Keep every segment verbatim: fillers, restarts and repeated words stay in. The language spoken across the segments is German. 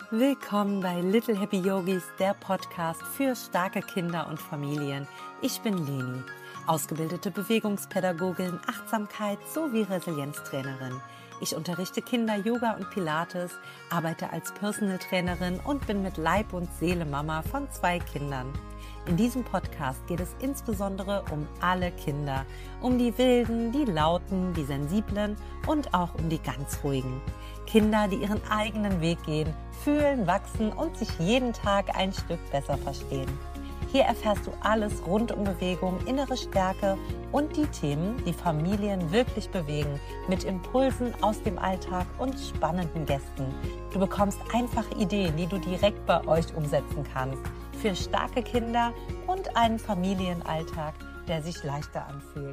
Willkommen bei Little Happy Yogis, der Podcast für starke Kinder und Familien. Ich bin Leni, ausgebildete Bewegungspädagogin, Achtsamkeit sowie Resilienztrainerin. Ich unterrichte Kinder Yoga und Pilates, arbeite als Personal Trainerin und bin mit Leib und Seele Mama von zwei Kindern. In diesem Podcast geht es insbesondere um alle Kinder, um die Wilden, die Lauten, die Sensiblen und auch um die ganz Ruhigen. Kinder, die ihren eigenen Weg gehen, fühlen, wachsen und sich jeden Tag ein Stück besser verstehen. Hier erfährst du alles rund um Bewegung, innere Stärke und die Themen, die Familien wirklich bewegen, mit Impulsen aus dem Alltag und spannenden Gästen. Du bekommst einfache Ideen, die du direkt bei euch umsetzen kannst, für starke Kinder und einen Familienalltag, der sich leichter anfühlt.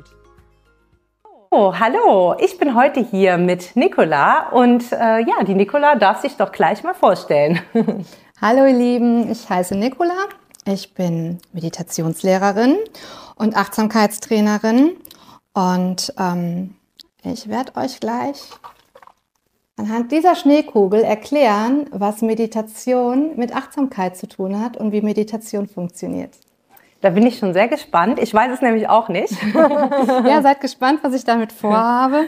Oh, hallo, ich bin heute hier mit Nicola und äh, ja, die Nicola darf sich doch gleich mal vorstellen. Hallo ihr Lieben, ich heiße Nicola, ich bin Meditationslehrerin und Achtsamkeitstrainerin und ähm, ich werde euch gleich anhand dieser Schneekugel erklären, was Meditation mit Achtsamkeit zu tun hat und wie Meditation funktioniert. Da bin ich schon sehr gespannt. Ich weiß es nämlich auch nicht. Ja, seid gespannt, was ich damit vorhabe.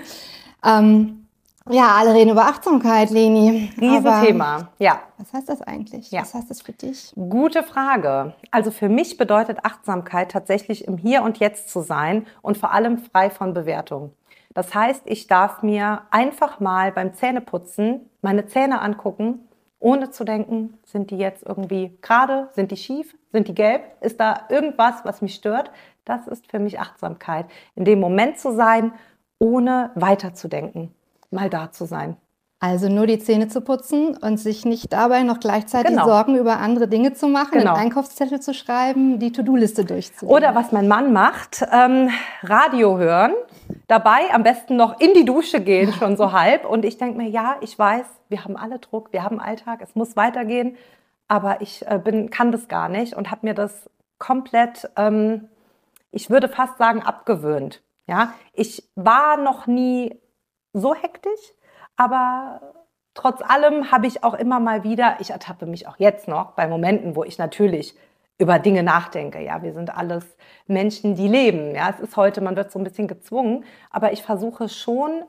Ähm, ja, alle reden über Achtsamkeit, Leni. Riesenthema, ja. Was heißt das eigentlich? Ja. Was heißt das für dich? Gute Frage. Also für mich bedeutet Achtsamkeit tatsächlich im Hier und Jetzt zu sein und vor allem frei von Bewertung. Das heißt, ich darf mir einfach mal beim Zähneputzen meine Zähne angucken, ohne zu denken, sind die jetzt irgendwie gerade, sind die schief, sind die gelb, ist da irgendwas, was mich stört? Das ist für mich Achtsamkeit. In dem Moment zu sein, ohne weiterzudenken, mal da zu sein. Also nur die Zähne zu putzen und sich nicht dabei noch gleichzeitig Genau. Sorgen über andere Dinge zu machen, Genau. einen Einkaufszettel zu schreiben, die To-Do-Liste durchzugehen. Oder was mein Mann macht, ähm, Radio hören, dabei am besten noch in die Dusche gehen, schon so halb. Und ich denke mir, ja, ich weiß, wir haben alle Druck, wir haben Alltag, es muss weitergehen. Aber ich äh, bin, kann das gar nicht und habe mir das komplett, ähm, ich würde fast sagen, abgewöhnt. Ja? Ich war noch nie so hektisch, aber trotz allem habe ich auch immer mal wieder, ich ertappe mich auch jetzt noch bei Momenten, wo ich natürlich über Dinge nachdenke. Ja, wir sind alles Menschen, die leben. Ja, es ist heute, man wird so ein bisschen gezwungen, aber ich versuche schon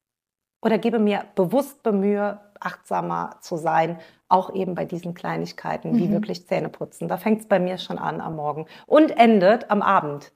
oder gebe mir bewusst Bemühe, achtsamer zu sein, auch eben bei diesen Kleinigkeiten, wie Mhm. wirklich Zähne putzen. Da fängt es bei mir schon an am Morgen und endet am Abend.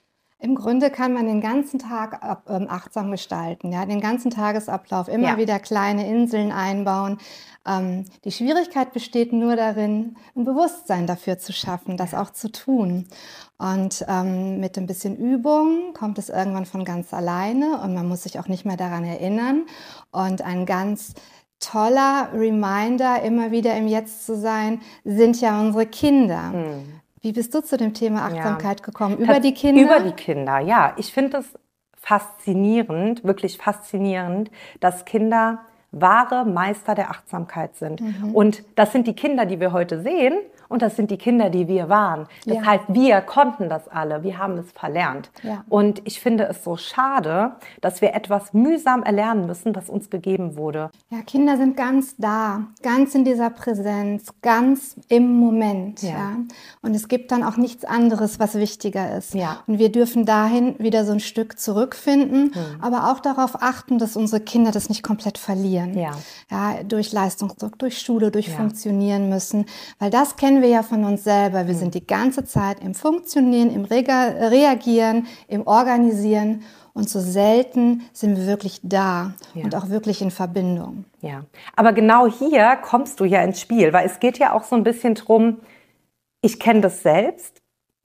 Im Grunde kann man den ganzen Tag ab, ähm, achtsam gestalten, ja, den ganzen Tagesablauf, immer Ja. wieder kleine Inseln einbauen. Ähm, die Schwierigkeit besteht nur darin, ein Bewusstsein dafür zu schaffen, das auch zu tun. Und ähm, mit ein bisschen Übung kommt es irgendwann von ganz alleine und man muss sich auch nicht mehr daran erinnern. Und ein ganz toller Reminder, immer wieder im Jetzt zu sein, sind ja unsere Kinder. Hm. Wie bist du zu dem Thema Achtsamkeit Ja. gekommen? Über die Kinder? Über die Kinder, ja. Ich finde es faszinierend, wirklich faszinierend, dass Kinder wahre Meister der Achtsamkeit sind. Mhm. Und das sind die Kinder, die wir heute sehen und das sind die Kinder, die wir waren. Das Ja. heißt, wir konnten das alle, wir haben es verlernt. Ja. Und ich finde es so schade, dass wir etwas mühsam erlernen müssen, was uns gegeben wurde. Ja, Kinder sind ganz da, ganz in dieser Präsenz, ganz im Moment. Ja. Ja. Und es gibt dann auch nichts anderes, was wichtiger ist. Ja. Und wir dürfen dahin wieder so ein Stück zurückfinden, Hm. aber auch darauf achten, dass unsere Kinder das nicht komplett verlieren. Ja. Ja, durch Leistungsdruck, durch Schule, durch Ja. Funktionieren müssen. Weil das kennen wir ja von uns selber. Wir Hm. sind die ganze Zeit im Funktionieren, im Rega- Reagieren, im Organisieren. Und so selten sind wir wirklich da Ja. und auch wirklich in Verbindung. Ja, aber genau hier kommst du ja ins Spiel, weil es geht ja auch so ein bisschen drum, ich kenne das selbst,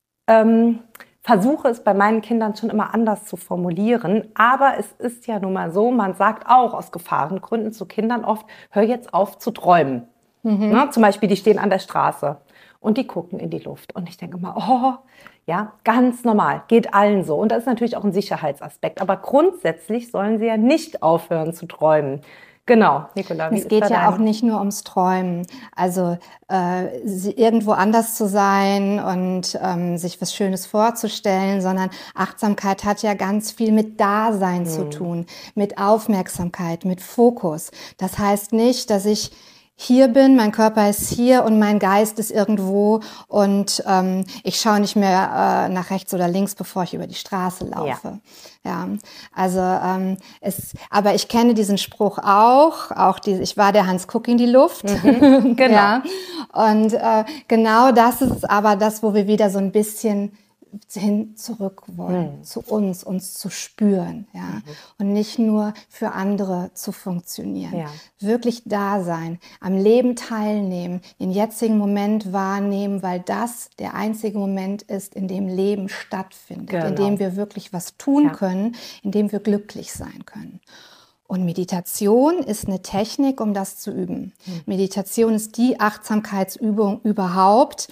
ähm, versuche es bei meinen Kindern schon immer anders zu formulieren, aber es ist ja nun mal so, man sagt auch aus Gefahrengründen zu Kindern oft, hör jetzt auf zu träumen. Mhm. Ne? Zum Beispiel, die stehen an der Straße und die gucken in die Luft und ich denke immer, oh, ja, ganz normal, geht allen so. Und das ist natürlich auch ein Sicherheitsaspekt, aber grundsätzlich sollen sie ja nicht aufhören zu träumen. Genau, Nicola, wie Es ist geht da ja dein- auch nicht nur ums Träumen. Also äh, sie- irgendwo anders zu sein und ähm, sich was Schönes vorzustellen, sondern Achtsamkeit hat ja ganz viel mit Dasein zu tun, mit Aufmerksamkeit, mit Fokus. Das heißt nicht, dass ich hier bin, mein Körper ist hier und mein Geist ist irgendwo und ähm, ich schaue nicht mehr äh, nach rechts oder links, bevor ich über die Straße laufe. Ja, ja also ähm, es, aber ich kenne diesen Spruch auch, auch die, ich war der Hans Kuck in die Luft. Mhm, genau. Ja, und äh, genau das ist aber das, wo wir wieder so ein bisschen hin zurück wollen, mhm. zu uns, uns zu spüren, ja, mhm. und nicht nur für andere zu funktionieren. Ja. Wirklich da sein, am Leben teilnehmen, den jetzigen Moment wahrnehmen, weil das der einzige Moment ist, in dem Leben stattfindet, genau. in dem wir wirklich was tun ja. können, in dem wir glücklich sein können. Und Meditation ist eine Technik, um das zu üben. Mhm. Meditation ist die Achtsamkeitsübung überhaupt,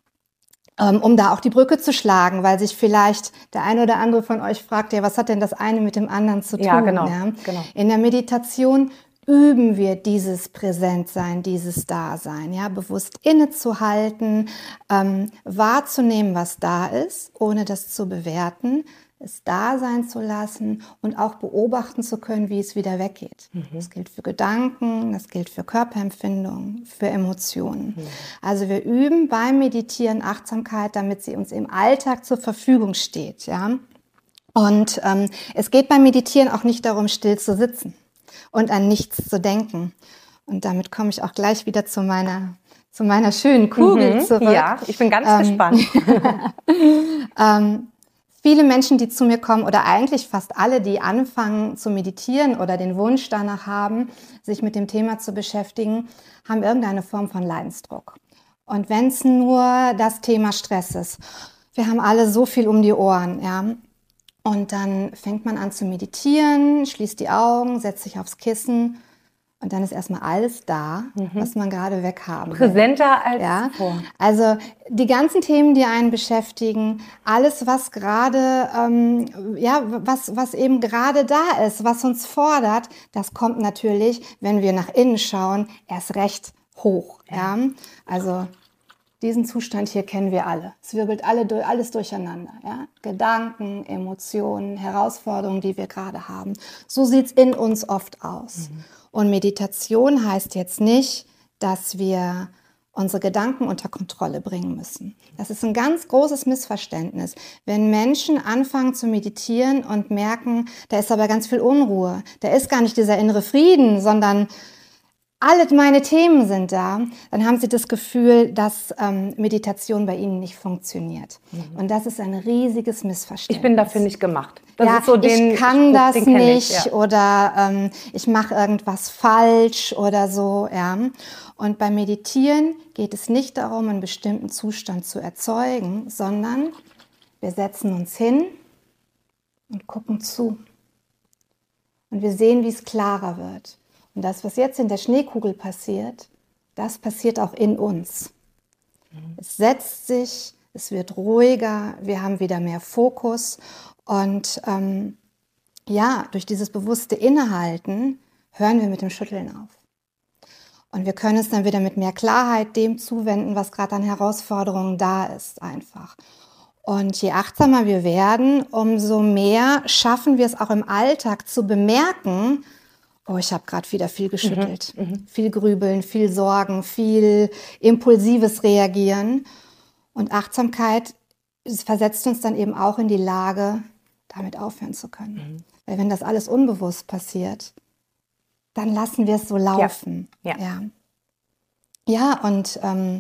um da auch die Brücke zu schlagen, weil sich vielleicht der eine oder andere von euch fragt, ja, was hat denn das eine mit dem anderen zu tun? Ja, genau, ja? genau. In der Meditation üben wir dieses Präsentsein, dieses Dasein, ja, bewusst innezuhalten, ähm, wahrzunehmen, was da ist, ohne das zu bewerten, es da sein zu lassen und auch beobachten zu können, wie es wieder weggeht. Mhm. Das gilt für Gedanken, das gilt für Körperempfindungen, für Emotionen. Mhm. Also wir üben beim Meditieren Achtsamkeit, damit sie uns im Alltag zur Verfügung steht. Ja? Und ähm, es geht beim Meditieren auch nicht darum, still zu sitzen und an nichts zu denken. Und damit komme ich auch gleich wieder zu meiner, zu meiner schönen Kugel mhm. zurück. Ja, ich bin ganz ähm, gespannt. ähm, Viele Menschen, die zu mir kommen oder eigentlich fast alle, die anfangen zu meditieren oder den Wunsch danach haben, sich mit dem Thema zu beschäftigen, haben irgendeine Form von Leidensdruck. Und wenn es nur das Thema Stress ist, wir haben alle so viel um die Ohren, ja. Und dann fängt man an zu meditieren, schließt die Augen, setzt sich aufs Kissen. Und dann ist erstmal alles da, mhm. was man gerade weghaben will. Präsenter als ja? zuvor. Also die ganzen Themen, die einen beschäftigen, alles, was gerade, ähm, ja, was, was eben gerade da ist, was uns fordert, das kommt natürlich, wenn wir nach innen schauen, erst recht hoch. Ja? Ja? Also diesen Zustand hier kennen wir alle. Es wirbelt alle, alles durcheinander. Ja? Gedanken, Emotionen, Herausforderungen, die wir gerade haben. So sieht es in uns oft aus. Mhm. Und Meditation heißt jetzt nicht, dass wir unsere Gedanken unter Kontrolle bringen müssen. Das ist ein ganz großes Missverständnis. Wenn Menschen anfangen zu meditieren und merken, da ist aber ganz viel Unruhe, da ist gar nicht dieser innere Frieden, sondern alle meine Themen sind da, dann haben sie das Gefühl, dass ähm, Meditation bei ihnen nicht funktioniert. Mhm. Und das ist ein riesiges Missverständnis. Ich bin dafür nicht gemacht. Das ja, ist so den ich kann Spruch, das nicht ich, ja. oder ähm, ich mache irgendwas falsch oder so. Ja. Und beim Meditieren geht es nicht darum, einen bestimmten Zustand zu erzeugen, sondern wir setzen uns hin und gucken zu. Und wir sehen, wie es klarer wird. Und das, was jetzt in der Schneekugel passiert, das passiert auch in uns. Mhm. Es setzt sich, es wird ruhiger, wir haben wieder mehr Fokus. Und ähm, ja, durch dieses bewusste Innehalten hören wir mit dem Schütteln auf. Und wir können es dann wieder mit mehr Klarheit dem zuwenden, was gerade an Herausforderungen da ist, einfach. Und je achtsamer wir werden, umso mehr schaffen wir es auch im Alltag zu bemerken, oh, ich habe gerade wieder viel geschüttelt, mhm, viel Grübeln, viel Sorgen, viel impulsives Reagieren. Und Achtsamkeit versetzt uns dann eben auch in die Lage, damit aufhören zu können. Mhm. Weil wenn das alles unbewusst passiert, dann lassen wir es so laufen. Ja, ja. ja. ja und ähm,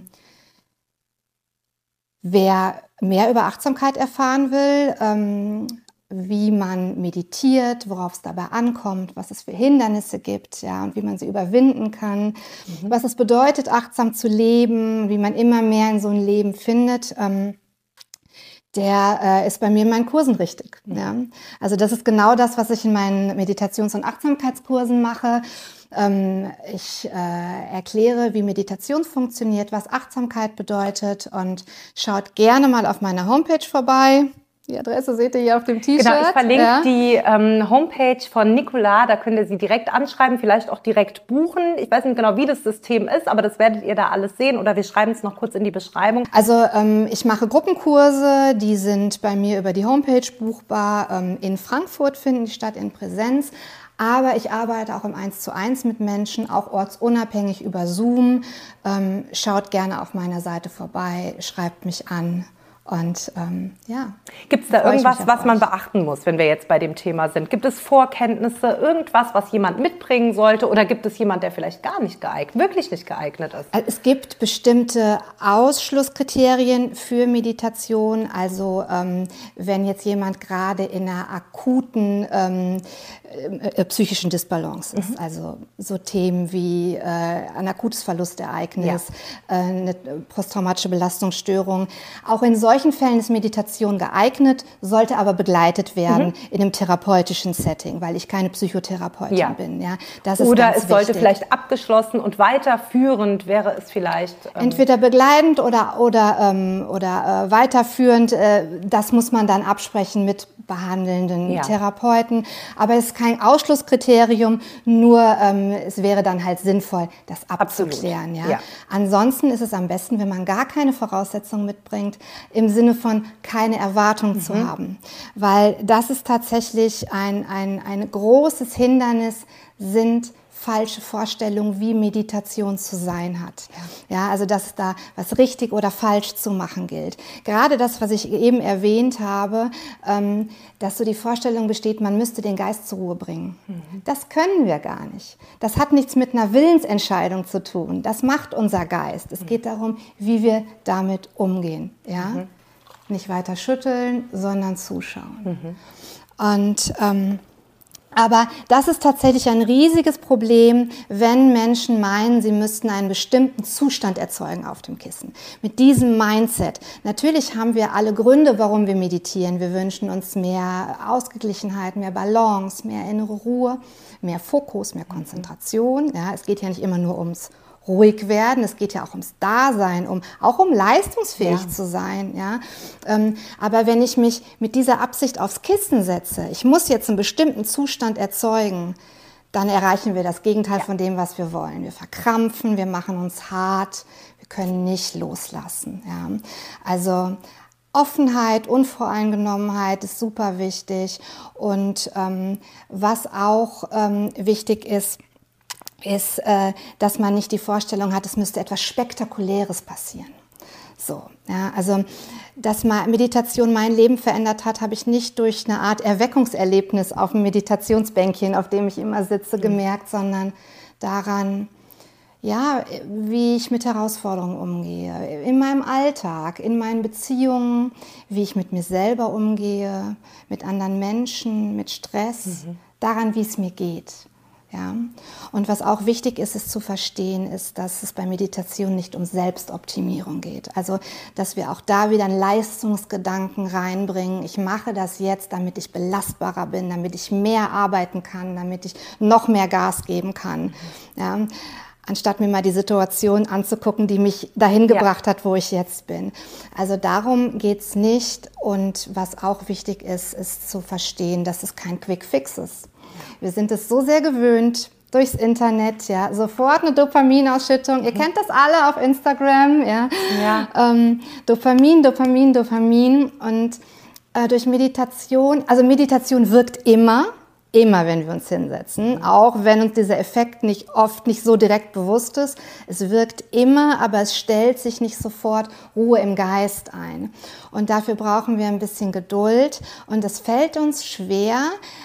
wer mehr über Achtsamkeit erfahren will, ähm, wie man meditiert, worauf es dabei ankommt, was es für Hindernisse gibt, ja, und wie man sie überwinden kann, mhm. was es bedeutet, achtsam zu leben, wie man immer mehr in so ein Leben findet, ähm, der äh, ist bei mir in meinen Kursen richtig. Mhm. Ja. Also das ist genau das, was ich in meinen Meditations- und Achtsamkeitskursen mache. Ähm, ich äh, erkläre, wie Meditation funktioniert, was Achtsamkeit bedeutet, und schaut gerne mal auf meiner Homepage vorbei. Die Adresse seht ihr hier auf dem T-Shirt. Genau, ich verlinke ja. die ähm, Homepage von Nicola, da könnt ihr sie direkt anschreiben, vielleicht auch direkt buchen. Ich weiß nicht genau, wie das System ist, aber das werdet ihr da alles sehen, oder wir schreiben es noch kurz in die Beschreibung. Also ähm, ich mache Gruppenkurse, die sind bei mir über die Homepage buchbar. Ähm, in Frankfurt finden die statt, in Präsenz. Aber ich arbeite auch im eins zu eins mit Menschen, auch ortsunabhängig über Zoom. Ähm, schaut gerne auf meiner Seite vorbei, schreibt mich an. Und ähm, ja. Gibt es da irgendwas, was man beachten muss, wenn wir jetzt bei dem Thema sind? Gibt es Vorkenntnisse, irgendwas, was jemand mitbringen sollte? Oder gibt es jemand, der vielleicht gar nicht geeignet, wirklich nicht geeignet ist? Es gibt bestimmte Ausschlusskriterien für Meditation. Also ähm, wenn jetzt jemand gerade in einer akuten ähm, äh, psychischen Disbalance ist, mhm. also so Themen wie äh, ein akutes Verlustereignis, ja. äh, eine posttraumatische Belastungsstörung. Auch in solchen Fällen ist Meditation geeignet, sollte aber begleitet werden mhm. in einem therapeutischen Setting, weil ich keine Psychotherapeutin ja. bin. Ja, das ist oder ganz es sollte wichtig. Vielleicht abgeschlossen und weiterführend wäre es vielleicht. Ähm Entweder begleitend oder, oder, ähm, oder äh, weiterführend. Äh, das muss man dann absprechen mit behandelnden ja. Therapeuten. Aber es ist kein Ausschlusskriterium, nur ähm, es wäre dann halt sinnvoll, das abzuklären. Ja? Ja. Ansonsten ist es am besten, wenn man gar keine Voraussetzungen mitbringt, im Sinne von keine Erwartung mhm. zu haben. Weil das ist tatsächlich ein, ein, ein großes Hindernis, sind falsche Vorstellungen, wie Meditation zu sein hat. Ja. ja, also dass da was richtig oder falsch zu machen gilt. Gerade das, was ich eben erwähnt habe, ähm, dass so die Vorstellung besteht, man müsste den Geist zur Ruhe bringen. Mhm. Das können wir gar nicht. Das hat nichts mit einer Willensentscheidung zu tun. Das macht unser Geist. Es mhm. geht darum, wie wir damit umgehen. Ja? Mhm. Nicht weiter schütteln, sondern zuschauen. Mhm. Und ähm, aber das ist tatsächlich ein riesiges Problem, wenn Menschen meinen, sie müssten einen bestimmten Zustand erzeugen auf dem Kissen. Mit diesem Mindset. Natürlich haben wir alle Gründe, warum wir meditieren. Wir wünschen uns mehr Ausgeglichenheit, mehr Balance, mehr innere Ruhe, mehr Fokus, mehr Konzentration. Ja, es geht ja nicht immer nur ums ruhig werden. Es geht ja auch ums Dasein, um, auch um leistungsfähig ja. zu sein. Ja? Ähm, aber wenn ich mich mit dieser Absicht aufs Kissen setze, ich muss jetzt einen bestimmten Zustand erzeugen, dann erreichen wir das Gegenteil ja. von dem, was wir wollen. Wir verkrampfen, wir machen uns hart, wir können nicht loslassen. Ja? Also Offenheit, Unvoreingenommenheit ist super wichtig. Und ähm, was auch ähm, wichtig ist, ist, äh, dass man nicht die Vorstellung hat, es müsste etwas Spektakuläres passieren. So, ja, also, dass mal Meditation mein Leben verändert hat, habe ich nicht durch eine Art Erweckungserlebnis auf dem Meditationsbänkchen, auf dem ich immer sitze, gemerkt, sondern daran, ja, wie ich mit Herausforderungen umgehe, in meinem Alltag, in meinen Beziehungen, wie ich mit mir selber umgehe, mit anderen Menschen, mit Stress, mhm. daran, wie es mir geht. Ja. Und was auch wichtig ist, es zu verstehen, ist, dass es bei Meditation nicht um Selbstoptimierung geht. Also, dass wir auch da wieder einen Leistungsgedanken reinbringen. Ich mache das jetzt, damit ich belastbarer bin, damit ich mehr arbeiten kann, damit ich noch mehr Gas geben kann. Ja. Anstatt mir mal die Situation anzugucken, die mich dahin gebracht ja. hat, wo ich jetzt bin. Also darum geht's nicht. Und was auch wichtig ist, ist zu verstehen, dass es kein Quick Fix ist. Wir sind es so sehr gewöhnt, durchs Internet, ja, sofort eine Dopaminausschüttung. Mhm. Ihr kennt das alle auf Instagram, ja. ja. Ähm, Dopamin, Dopamin, Dopamin. Und äh, durch Meditation, also Meditation wirkt immer, immer, wenn wir uns hinsetzen, auch wenn uns dieser Effekt nicht oft nicht so direkt bewusst ist. Es wirkt immer, aber es stellt sich nicht sofort Ruhe im Geist ein. Und dafür brauchen wir ein bisschen Geduld. Und es fällt uns schwer,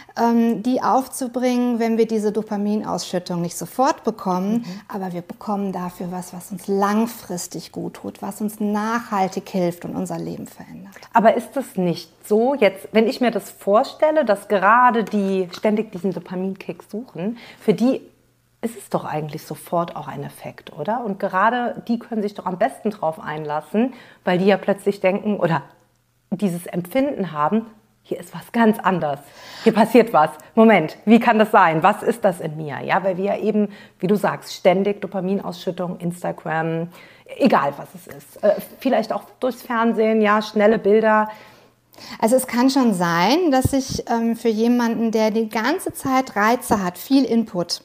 die aufzubringen, wenn wir diese Dopaminausschüttung nicht sofort bekommen, mhm. aber wir bekommen dafür was, was uns langfristig gut tut, was uns nachhaltig hilft und unser Leben verändert. Aber ist es nicht so, jetzt, wenn ich mir das vorstelle, dass gerade die ständig diesen Dopaminkick suchen, für die ist es doch eigentlich sofort auch ein Effekt, oder? Und gerade die können sich doch am besten drauf einlassen, weil die ja plötzlich denken oder dieses Empfinden haben, hier ist was ganz anderes. Hier passiert was. Moment, wie kann das sein? Was ist das in mir? Ja, weil wir ja eben, wie du sagst, ständig Dopaminausschüttung, Instagram, egal was es ist. Äh, vielleicht auch durchs Fernsehen, ja, schnelle Bilder. Also es kann schon sein, dass ich ähm, für jemanden, der die ganze Zeit Reize hat, viel Input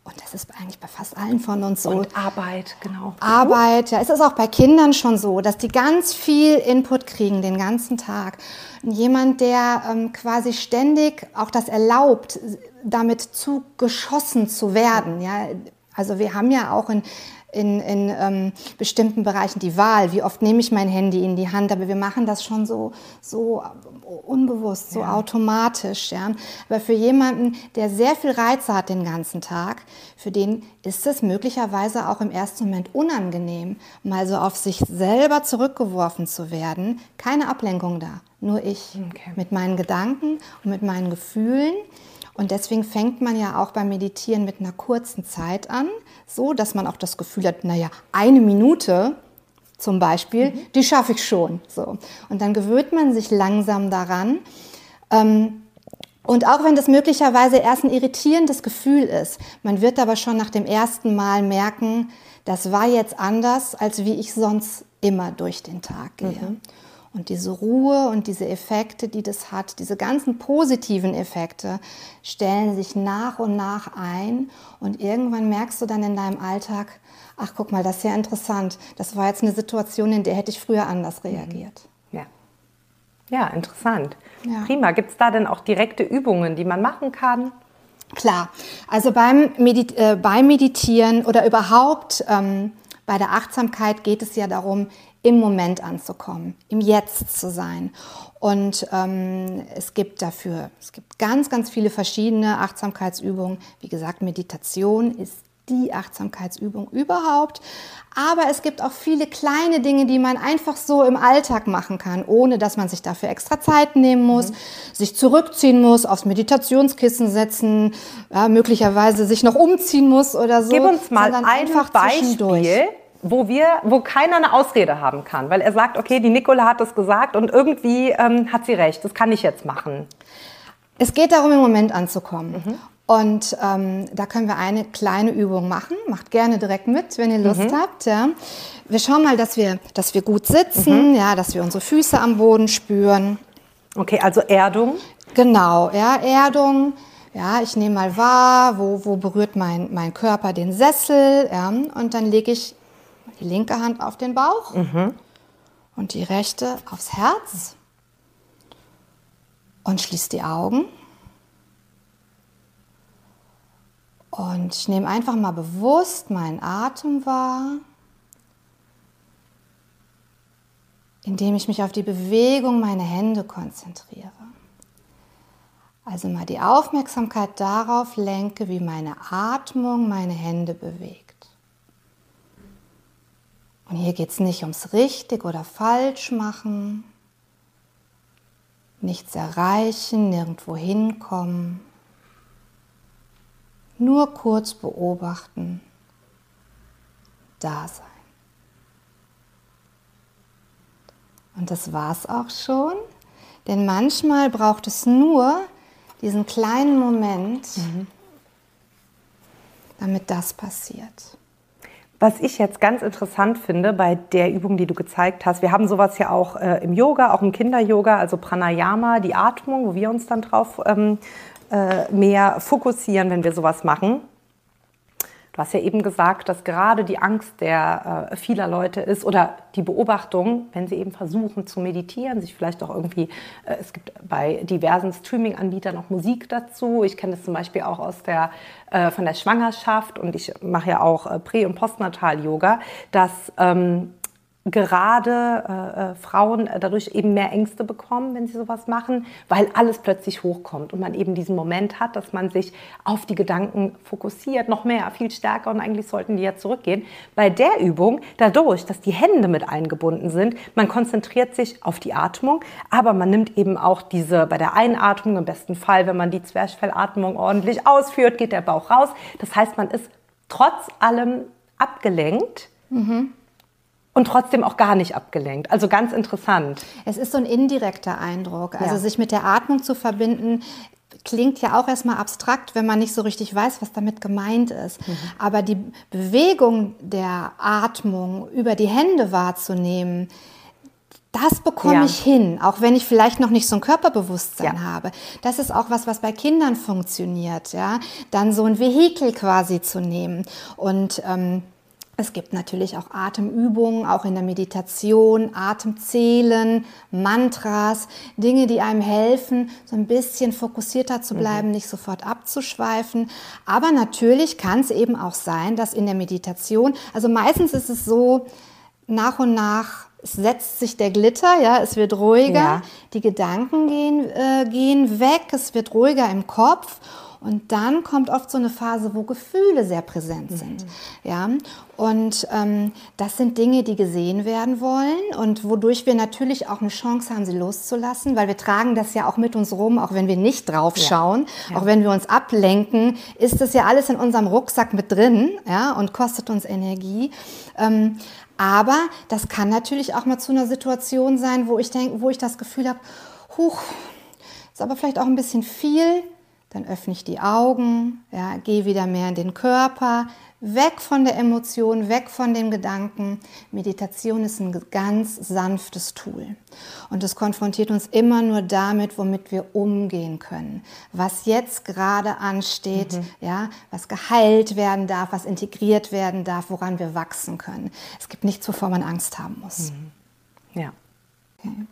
Und das ist eigentlich bei fast allen von uns so. Und Arbeit, genau. Arbeit, ja. Es ist auch bei Kindern schon so, dass die ganz viel Input kriegen den ganzen Tag. Und jemand, der ähm, quasi ständig auch das erlaubt, damit zugeschossen zu werden. Ja. Also wir haben ja auch in, in, in ähm, bestimmten Bereichen die Wahl, wie oft nehme ich mein Handy in die Hand, aber wir machen das schon so, so unbewusst, so ja. automatisch. Ja. Aber für jemanden, der sehr viel Reize hat den ganzen Tag, für den ist es möglicherweise auch im ersten Moment unangenehm, mal so auf sich selber zurückgeworfen zu werden. Keine Ablenkung da, nur ich okay. mit meinen Gedanken und mit meinen Gefühlen. Und deswegen fängt man ja auch beim Meditieren mit einer kurzen Zeit an, so dass man auch das Gefühl hat, naja, eine Minute zum Beispiel, mhm. die schaffe ich schon. So. Und dann gewöhnt man sich langsam daran. Ähm, und auch wenn das möglicherweise erst ein irritierendes Gefühl ist, man wird aber schon nach dem ersten Mal merken, das war jetzt anders, als wie ich sonst immer durch den Tag gehe. Mhm. Und diese Ruhe und diese Effekte, die das hat, diese ganzen positiven Effekte, stellen sich nach und nach ein. Und irgendwann merkst du dann in deinem Alltag, ach guck mal, das ist ja interessant. Das war jetzt eine Situation, in der hätte ich früher anders reagiert. Ja, ja interessant. Ja. Prima. Gibt es da denn auch direkte Übungen, die man machen kann? Klar. Also beim, Medit- äh, beim Meditieren oder überhaupt ähm, bei der Achtsamkeit geht es ja darum, im Moment anzukommen, im Jetzt zu sein. Und ähm, es gibt dafür, es gibt ganz, ganz viele verschiedene Achtsamkeitsübungen. Wie gesagt, Meditation ist die Achtsamkeitsübung überhaupt. Aber es gibt auch viele kleine Dinge, die man einfach so im Alltag machen kann, ohne dass man sich dafür extra Zeit nehmen muss, mhm. sich zurückziehen muss, aufs Meditationskissen setzen, ja, möglicherweise sich noch umziehen muss oder so. Gib uns mal ein Beispiel, wo wir, wo keiner eine Ausrede haben kann, weil er sagt, okay, die Nicola hat das gesagt und irgendwie ähm, hat sie recht, das kann ich jetzt machen. Es geht darum, im Moment anzukommen. Mhm. Und ähm, da können wir eine kleine Übung machen. Macht gerne direkt mit, wenn ihr Lust mhm. habt. Ja. Wir schauen mal, dass wir, dass wir gut sitzen, mhm. ja, dass wir unsere Füße am Boden spüren. Okay, also Erdung. Genau, ja, Erdung. Ja, ich nehme mal wahr, wo, wo berührt mein, mein Körper den Sessel. Ja, und dann lege ich die linke Hand auf den Bauch mhm. und die rechte aufs Herz und schließe die Augen. Und ich nehme einfach mal bewusst meinen Atem wahr, indem ich mich auf die Bewegung meiner Hände konzentriere. Also mal die Aufmerksamkeit darauf lenke, wie meine Atmung meine Hände bewegt. Und hier geht es nicht ums richtig oder falsch machen, nichts erreichen, nirgendwo hinkommen, nur kurz beobachten, da sein. Und das war's auch schon, denn manchmal braucht es nur diesen kleinen Moment, mhm. damit das passiert. Was ich jetzt ganz interessant finde bei der Übung, die du gezeigt hast, wir haben sowas ja auch äh, im Yoga, auch im Kinder-Yoga, also Pranayama, die Atmung, wo wir uns dann drauf ähm, äh, mehr fokussieren, wenn wir sowas machen. Du hast ja eben gesagt, dass gerade die Angst der äh, vieler Leute ist oder die Beobachtung, wenn sie eben versuchen zu meditieren, sich vielleicht auch irgendwie, äh, es gibt bei diversen Streaming-Anbietern auch Musik dazu. Ich kenne das zum Beispiel auch aus der, äh, von der Schwangerschaft und ich mache ja auch äh, Prä- und Postnatal-Yoga, dass ähm, gerade äh, Frauen dadurch eben mehr Ängste bekommen, wenn sie sowas machen, weil alles plötzlich hochkommt und man eben diesen Moment hat, dass man sich auf die Gedanken fokussiert, noch mehr, viel stärker und eigentlich sollten die ja zurückgehen. Bei der Übung, dadurch, dass die Hände mit eingebunden sind, man konzentriert sich auf die Atmung, aber man nimmt eben auch diese, bei der Einatmung im besten Fall, wenn man die Zwerchfellatmung ordentlich ausführt, geht der Bauch raus. Das heißt, man ist trotz allem abgelenkt, mhm. und trotzdem auch gar nicht abgelenkt. Also ganz interessant. Es ist so ein indirekter Eindruck. Also ja. sich mit der Atmung zu verbinden, klingt ja auch erstmal abstrakt, wenn man nicht so richtig weiß, was damit gemeint ist. Mhm. Aber die Bewegung der Atmung über die Hände wahrzunehmen, das bekomme Ja. ich hin, auch wenn ich vielleicht noch nicht so ein Körperbewusstsein Ja. habe. Das ist auch was, was bei Kindern funktioniert, ja. Dann so ein Vehikel quasi zu nehmen. Und ähm, es gibt natürlich auch Atemübungen, auch in der Meditation, Atemzählen, Mantras, Dinge, die einem helfen, so ein bisschen fokussierter zu bleiben, mhm. nicht sofort abzuschweifen. Aber natürlich kann es eben auch sein, dass in der Meditation, also meistens ist es so, nach und nach setzt sich der Glitter, ja, es wird ruhiger, ja. die Gedanken gehen, äh, gehen weg, es wird ruhiger im Kopf. Und dann kommt oft so eine Phase, wo Gefühle sehr präsent sind. Mhm. Ja? Und ähm, das sind Dinge, die gesehen werden wollen und wodurch wir natürlich auch eine Chance haben, sie loszulassen, weil wir tragen das ja auch mit uns rum, auch wenn wir nicht drauf schauen, ja. Ja. Auch wenn wir uns ablenken, ist das ja alles in unserem Rucksack mit drin, ja, und kostet uns Energie. Ähm, aber das kann natürlich auch mal zu einer Situation sein, wo ich denke, wo ich das Gefühl habe, huch, ist aber vielleicht auch ein bisschen viel. Dann öffne ich die Augen, ja, gehe wieder mehr in den Körper, weg von der Emotion, weg von dem Gedanken. Meditation ist ein ganz sanftes Tool. Und es konfrontiert uns immer nur damit, womit wir umgehen können. Was jetzt gerade ansteht, mhm. ja, was geheilt werden darf, was integriert werden darf, woran wir wachsen können. Es gibt nichts, wovor man Angst haben muss. Mhm. Ja. Okay.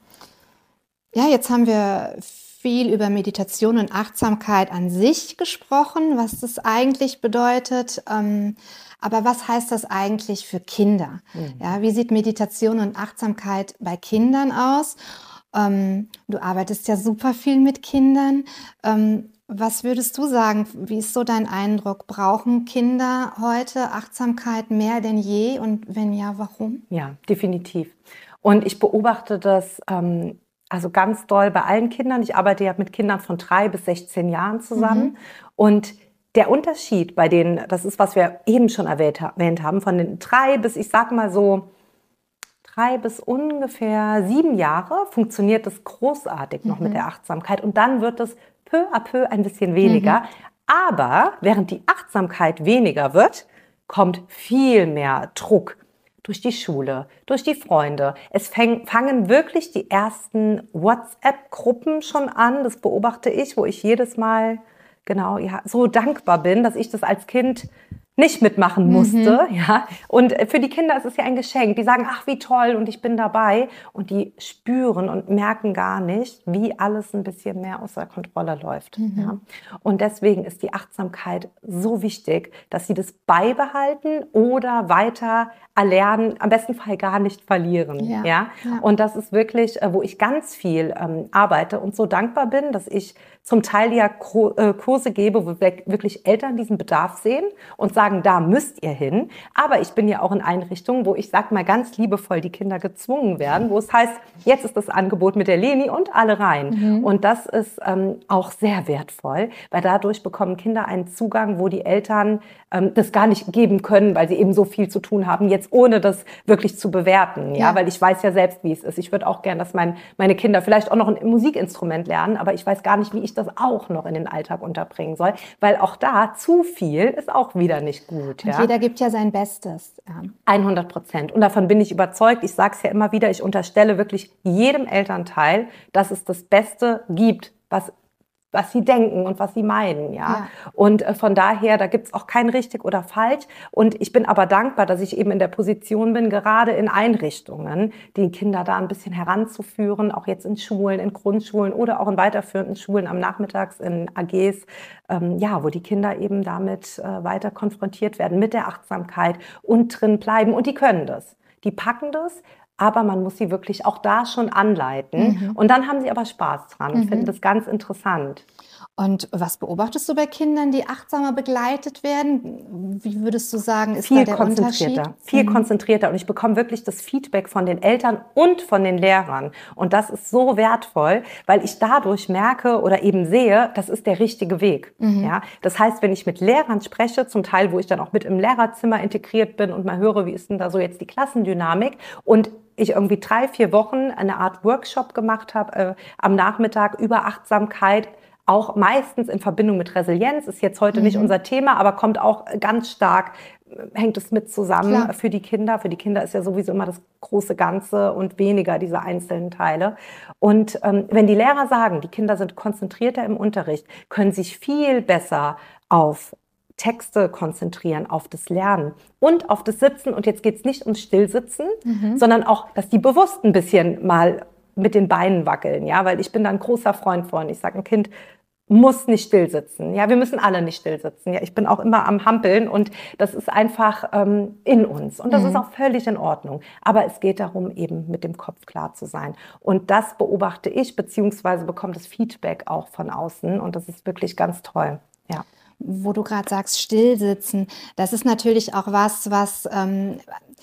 Ja, jetzt haben wir viel über Meditation und Achtsamkeit an sich gesprochen, was das eigentlich bedeutet. Ähm, aber was heißt das eigentlich für Kinder? Mhm. Ja, wie sieht Meditation und Achtsamkeit bei Kindern aus? Ähm, du arbeitest ja super viel mit Kindern. Ähm, was würdest du sagen? Wie ist so dein Eindruck? Brauchen Kinder heute Achtsamkeit mehr denn je? Und wenn ja, warum? Ja, definitiv. Und ich beobachte das ähm, also ganz doll bei allen Kindern. Ich arbeite ja mit Kindern von drei bis sechzehn Jahren zusammen. Mhm. Und der Unterschied bei denen, das ist, was wir eben schon erwähnt, erwähnt haben, von den drei bis, ich sag mal so, drei bis ungefähr sieben Jahre funktioniert das großartig noch mhm. mit der Achtsamkeit. Und dann wird es peu à peu ein bisschen weniger. Mhm. Aber während die Achtsamkeit weniger wird, kommt viel mehr Druck. Durch die Schule, durch die Freunde. Es fäng, fangen wirklich die ersten WhatsApp-Gruppen schon an, das beobachte ich, wo ich jedes Mal genau ja, so dankbar bin, dass ich das als Kind nicht mitmachen musste. Mhm. Ja. Und für die Kinder ist es ja ein Geschenk. Die sagen, ach wie toll und ich bin dabei. Und die spüren und merken gar nicht, wie alles ein bisschen mehr außer Kontrolle läuft. Mhm. Ja. Und deswegen ist die Achtsamkeit so wichtig, dass sie das beibehalten oder weiter erlernen, am besten Fall gar nicht verlieren. Ja. Ja? Ja. Und das ist wirklich, wo ich ganz viel ähm, arbeite und so dankbar bin, dass ich zum Teil ja Kurse gebe, wo wirklich Eltern diesen Bedarf sehen und sagen, da müsst ihr hin. Aber ich bin ja auch in Einrichtungen, wo ich, sag mal ganz liebevoll, die Kinder gezwungen werden, wo es heißt, jetzt ist das Angebot mit der Leni und alle rein. Mhm. Und das ist ähm, auch sehr wertvoll, weil dadurch bekommen Kinder einen Zugang, wo die Eltern ähm, das gar nicht geben können, weil sie eben so viel zu tun haben, jetzt ohne das wirklich zu bewerten. Ja, ja. Weil ich weiß ja selbst, wie es ist. Ich würde auch gern, dass mein, meine Kinder vielleicht auch noch ein Musikinstrument lernen, aber ich weiß gar nicht, wie ich das auch noch in den Alltag unterbringen soll, weil auch da zu viel ist auch wieder nicht gut. Und ja? Jeder gibt ja sein Bestes. Ja. hundert Prozent. Und davon bin ich überzeugt. Ich sage es ja immer wieder, ich unterstelle wirklich jedem Elternteil, dass es das Beste gibt, was was sie denken und was sie meinen, ja. ja. Und äh, von daher, da gibt's auch kein richtig oder falsch. Und ich bin aber dankbar, dass ich eben in der Position bin, gerade in Einrichtungen, die Kinder da ein bisschen heranzuführen, auch jetzt in Schulen, in Grundschulen oder auch in weiterführenden Schulen am Nachmittags in A Gs, ähm, ja, wo die Kinder eben damit äh, weiter konfrontiert werden mit der Achtsamkeit und drin bleiben. Und die können das. Die packen das. Aber man muss sie wirklich auch da schon anleiten. Mhm. Und dann haben sie aber Spaß dran und mhm. finden das ganz interessant. Und was beobachtest du bei Kindern, die achtsamer begleitet werden? Wie würdest du sagen, ist viel da der konzentrierter, Unterschied? Viel mhm. konzentrierter. Und ich bekomme wirklich das Feedback von den Eltern und von den Lehrern. Und das ist so wertvoll, weil ich dadurch merke oder eben sehe, das ist der richtige Weg. Mhm. Ja? Das heißt, wenn ich mit Lehrern spreche, zum Teil, wo ich dann auch mit im Lehrerzimmer integriert bin und mal höre, wie ist denn da so jetzt die Klassendynamik und ich irgendwie drei, vier Wochen eine Art Workshop gemacht habe äh, am Nachmittag über Achtsamkeit, auch meistens in Verbindung mit Resilienz, ist jetzt heute mhm. nicht unser Thema, aber kommt auch ganz stark, hängt es mit zusammen Klar. für die Kinder. Für die Kinder ist ja sowieso immer das große Ganze und weniger diese einzelnen Teile. Und ähm, wenn die Lehrer sagen, die Kinder sind konzentrierter im Unterricht, können sich viel besser auf Texte konzentrieren, auf das Lernen und auf das Sitzen. Und jetzt geht es nicht ums Stillsitzen, mhm. sondern auch, dass die bewusst ein bisschen mal mit den Beinen wackeln. Ja, weil ich bin da ein großer Freund von. Ich sage, ein Kind muss nicht still sitzen. Ja, wir müssen alle nicht still sitzen. Ja, ich bin auch immer am Hampeln und das ist einfach ähm, in uns. Und das mhm. ist auch völlig in Ordnung. Aber es geht darum, eben mit dem Kopf klar zu sein. Und das beobachte ich, beziehungsweise bekomme das Feedback auch von außen. Und das ist wirklich ganz toll. Ja. Wo du gerade sagst, stillsitzen, das ist natürlich auch was, was ähm,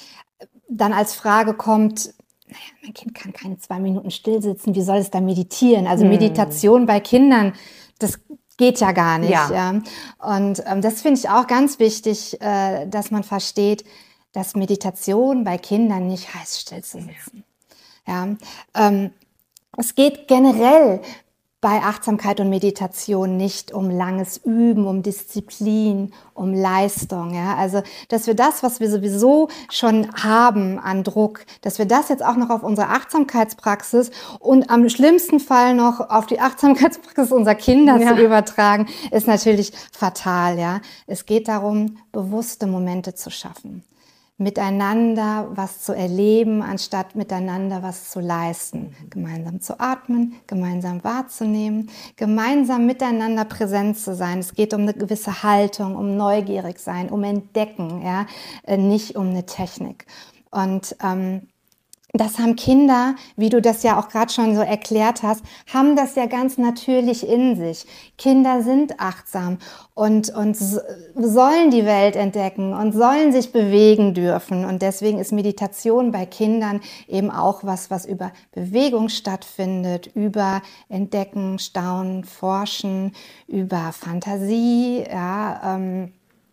dann als Frage kommt, naja, mein Kind kann keine zwei Minuten stillsitzen, wie soll es da meditieren? Also hm. Meditation bei Kindern, das geht ja gar nicht. Ja. Ja. Und ähm, das finde ich auch ganz wichtig, äh, dass man versteht, dass Meditation bei Kindern nicht heißt, still zu sitzen. Ja. Ja. Ähm, es geht generell bei Achtsamkeit und Meditation nicht um langes Üben, um Disziplin, um Leistung. Ja? Also, dass wir das, was wir sowieso schon haben an Druck, dass wir das jetzt auch noch auf unsere Achtsamkeitspraxis und am schlimmsten Fall noch auf die Achtsamkeitspraxis unserer Kinder ja. zu übertragen, ist natürlich fatal. Ja? Es geht darum, bewusste Momente zu schaffen. Miteinander was zu erleben, anstatt miteinander was zu leisten. Mhm. Gemeinsam zu atmen, gemeinsam wahrzunehmen, gemeinsam miteinander präsent zu sein. Es geht um eine gewisse Haltung, um neugierig sein, um Entdecken, ja, nicht um eine Technik. Und ähm, das haben Kinder, wie du das ja auch gerade schon so erklärt hast, haben das ja ganz natürlich in sich. Kinder sind achtsam und, und sollen die Welt entdecken und sollen sich bewegen dürfen. Und deswegen ist Meditation bei Kindern eben auch was, was über Bewegung stattfindet, über Entdecken, Staunen, Forschen, über Fantasie, ja, ähm,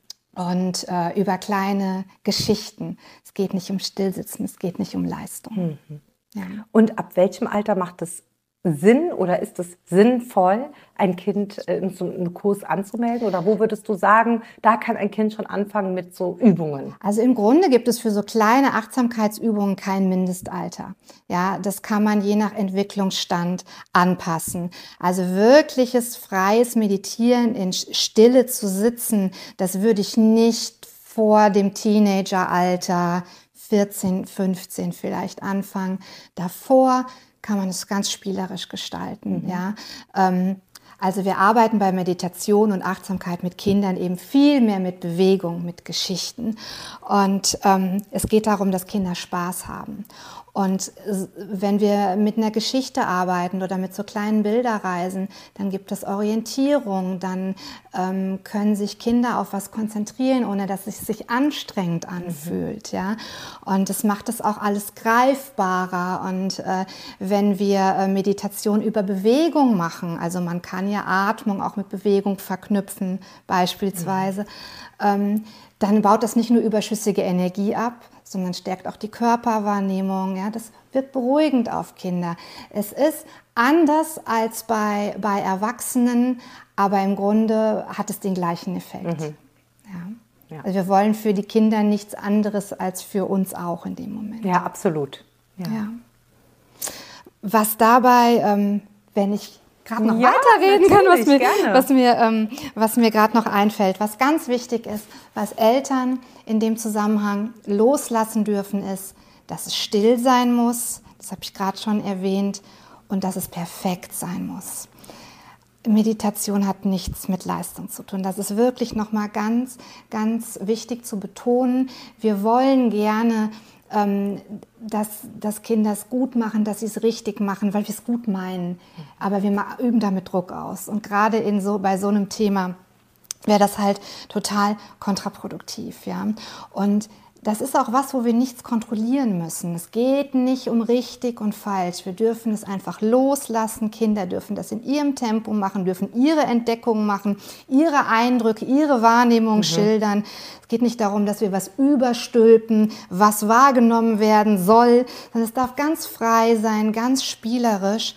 und äh, über kleine Geschichten. Es geht nicht um Stillsitzen, es geht nicht um Leistung. Mhm. Ja. Und ab welchem Alter macht es Sinn oder ist es sinnvoll, ein Kind in so einen Kurs anzumelden? Oder wo würdest du sagen, da kann ein Kind schon anfangen mit so Übungen? Also im Grunde gibt es für so kleine Achtsamkeitsübungen kein Mindestalter. Ja, das kann man je nach Entwicklungsstand anpassen. Also wirkliches freies Meditieren in Stille zu sitzen, das würde ich nicht vor dem Teenageralter, vierzehn, fünfzehn vielleicht anfangen. Davor kann man es ganz spielerisch gestalten. Mhm. Ja. Ähm, also wir arbeiten bei Meditation und Achtsamkeit mit Kindern eben viel mehr mit Bewegung, mit Geschichten. Und ähm, es geht darum, dass Kinder Spaß haben. Und wenn wir mit einer Geschichte arbeiten oder mit so kleinen Bilderreisen, dann gibt es Orientierung, dann ähm, können sich Kinder auf was konzentrieren, ohne dass es sich anstrengend anfühlt. Mhm. Ja? Und das macht es auch alles greifbarer. Und äh, wenn wir äh, Meditation über Bewegung machen, also man kann ja Atmung auch mit Bewegung verknüpfen beispielsweise, mhm. ähm, dann baut das nicht nur überschüssige Energie ab, sondern stärkt auch die Körperwahrnehmung. Ja, das wirkt beruhigend auf Kinder. Es ist anders als bei, bei Erwachsenen, aber im Grunde hat es den gleichen Effekt. Mhm. Ja. Ja. Also wir wollen für die Kinder nichts anderes als für uns auch in dem Moment. Ja, absolut. Ja. Ja. Was dabei, ähm, wenn ich gerade noch ja, weiterreden kann, was mir, was mir, ähm, was mir gerade noch einfällt. Was ganz wichtig ist, was Eltern in dem Zusammenhang loslassen dürfen, ist, dass es still sein muss, das habe ich gerade schon erwähnt, und dass es perfekt sein muss. Meditation hat nichts mit Leistung zu tun. Das ist wirklich nochmal ganz, ganz wichtig zu betonen. Wir wollen gerne Ähm, dass, dass Kinder es gut machen, dass sie es richtig machen, weil wir es gut meinen. Aber wir üben damit Druck aus. Und gerade in so, bei so einem Thema wäre das halt total kontraproduktiv. Ja? Und das ist auch was, wo wir nichts kontrollieren müssen. Es geht nicht um richtig und falsch. Wir dürfen es einfach loslassen. Kinder dürfen das in ihrem Tempo machen, dürfen ihre Entdeckungen machen, ihre Eindrücke, ihre Wahrnehmung mhm. schildern. Es geht nicht darum, dass wir was überstülpen, was wahrgenommen werden soll, sondern es darf ganz frei sein, ganz spielerisch.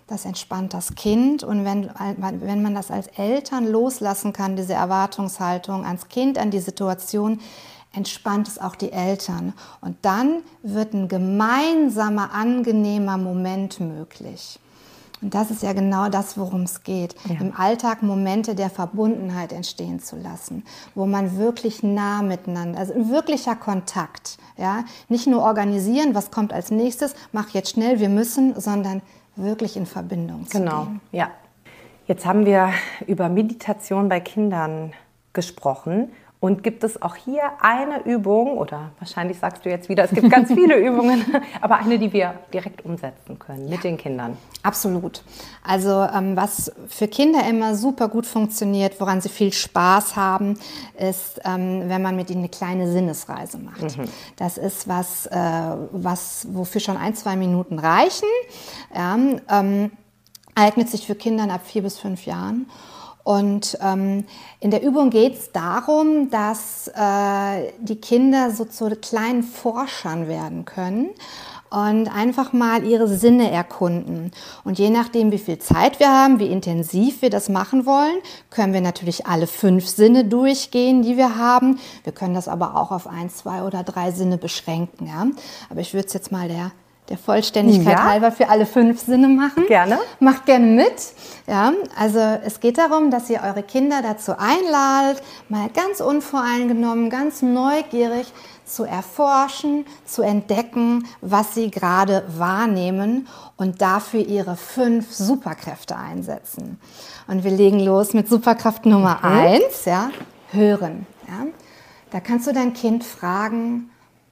das entspannt das Kind. Und wenn, wenn man das als Eltern loslassen kann, diese Erwartungshaltung ans Kind, an die Situation, entspannt es auch die Eltern. Und dann wird ein gemeinsamer, angenehmer Moment möglich. Und das ist ja genau das, worum es geht, ja. Im Alltag Momente der Verbundenheit entstehen zu lassen, wo man wirklich nah miteinander, also ein wirklicher Kontakt, ja, nicht nur organisieren, was kommt als nächstes, mach jetzt schnell, wir müssen, sondern wirklich in Verbindung zu genau. gehen. Ja. Jetzt haben wir über Meditation bei Kindern gesprochen. Und gibt es auch hier eine Übung, oder wahrscheinlich sagst du jetzt wieder, es gibt ganz viele Übungen, aber eine, die wir direkt umsetzen können mit ja. den Kindern? Absolut. Also ähm, was für Kinder immer super gut funktioniert, woran sie viel Spaß haben, ist, ähm, wenn man mit ihnen eine kleine Sinnesreise macht. Mhm. Das ist was, äh, was, wofür schon ein, zwei Minuten reichen. Ja, ähm, eignet sich für Kinder ab vier bis fünf Jahren. Und ähm, in der Übung geht es darum, dass äh, die Kinder so zu kleinen Forschern werden können und einfach mal ihre Sinne erkunden. Und je nachdem, wie viel Zeit wir haben, wie intensiv wir das machen wollen, können wir natürlich alle fünf Sinne durchgehen, die wir haben. Wir können das aber auch auf ein, zwei oder drei Sinne beschränken. Ja? Aber ich würde es jetzt mal der der Vollständigkeit ja. halber für alle fünf Sinne machen. Gerne. Macht gerne mit. Ja, also es geht darum, dass ihr eure Kinder dazu einladet, mal ganz unvoreingenommen, ganz neugierig zu erforschen, zu entdecken, was sie gerade wahrnehmen und dafür ihre fünf Superkräfte einsetzen. Und wir legen los mit Superkraft Nummer mhm. eins, ja, hören. Ja. Da kannst du dein Kind fragen,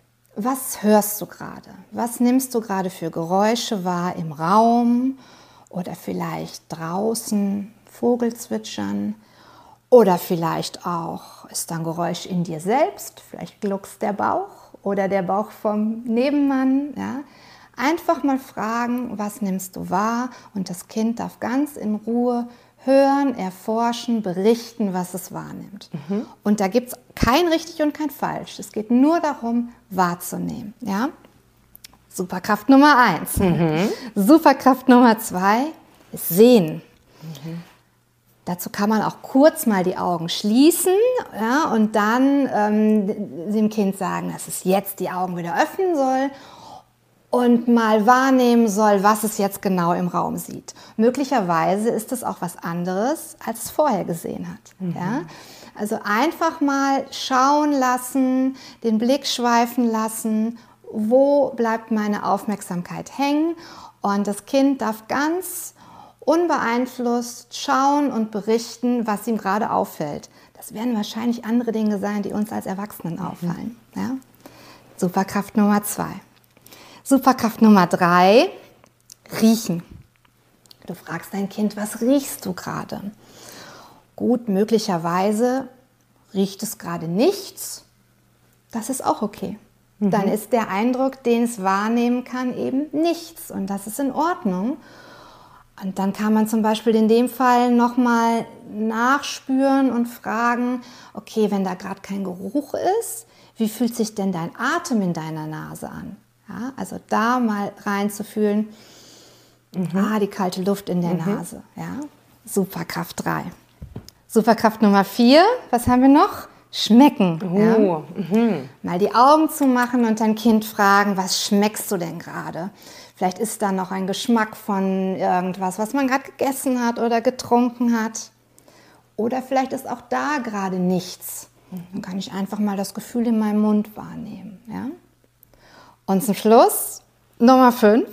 was hörst du gerade? Was nimmst du gerade für Geräusche wahr im Raum oder vielleicht draußen, Vogelzwitschern? Oder vielleicht auch, ist da ein Geräusch in dir selbst? Vielleicht gluckst der Bauch oder der Bauch vom Nebenmann. Ja? Einfach mal fragen, was nimmst du wahr? Und das Kind darf ganz in Ruhe hören, erforschen, berichten, was es wahrnimmt. Mhm. Und da gibt es kein richtig und kein falsch. Es geht nur darum, wahrzunehmen. Ja? Superkraft Nummer eins. Mhm. Superkraft Nummer zwei ist sehen. Mhm. Dazu kann man auch kurz mal die Augen schließen, ja, und dann ähm, dem Kind sagen, dass es jetzt die Augen wieder öffnen soll und mal wahrnehmen soll, was es jetzt genau im Raum sieht. Möglicherweise ist es auch was anderes, als es vorher gesehen hat. Mhm. Ja? Also einfach mal schauen lassen, den Blick schweifen lassen, wo bleibt meine Aufmerksamkeit hängen, und das Kind darf ganz unbeeinflusst schauen und berichten, was ihm gerade auffällt. Das werden wahrscheinlich andere Dinge sein, die uns als Erwachsenen mhm. auffallen. Ja? Superkraft Nummer zwei. Superkraft Nummer drei, riechen. Du fragst dein Kind, was riechst du gerade? Gut, möglicherweise riecht es gerade nichts. Das ist auch okay. Mhm. Dann ist der Eindruck, den es wahrnehmen kann, eben nichts. Und das ist in Ordnung. Und dann kann man zum Beispiel in dem Fall nochmal nachspüren und fragen, okay, wenn da gerade kein Geruch ist, wie fühlt sich denn dein Atem in deiner Nase an? Ja, also da mal reinzufühlen, mhm. ah, die kalte Luft in der mhm. Nase. Ja? Superkraft drei. Superkraft Nummer vier, was haben wir noch? Schmecken. Oh. Ja? Mhm. Mal die Augen zumachen und dein Kind fragen, was schmeckst du denn gerade? Vielleicht ist da noch ein Geschmack von irgendwas, was man gerade gegessen hat oder getrunken hat. Oder vielleicht ist auch da gerade nichts. Dann kann ich einfach mal das Gefühl in meinem Mund wahrnehmen. Ja? Und zum Schluss, Nummer fünf,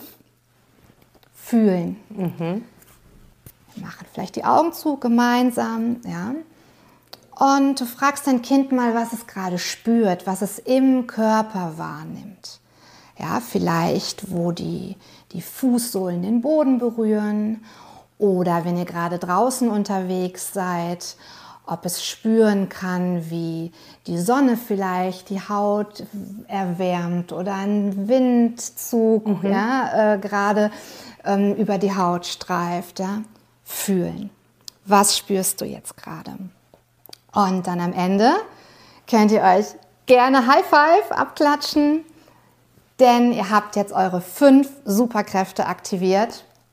fühlen. Mhm. Wir machen vielleicht die Augen zu, gemeinsam. Ja? Und du fragst dein Kind mal, was es gerade spürt, was es im Körper wahrnimmt. Ja, vielleicht, wo die, die Fußsohlen den Boden berühren, oder wenn ihr gerade draußen unterwegs seid, ob es spüren kann, wie die Sonne vielleicht die Haut erwärmt oder ein Windzug mhm. ja, äh, gerade ähm, über die Haut streift. Ja? Fühlen. Was spürst du jetzt gerade? Und dann am Ende könnt ihr euch gerne High Five abklatschen, denn ihr habt jetzt eure fünf Superkräfte aktiviert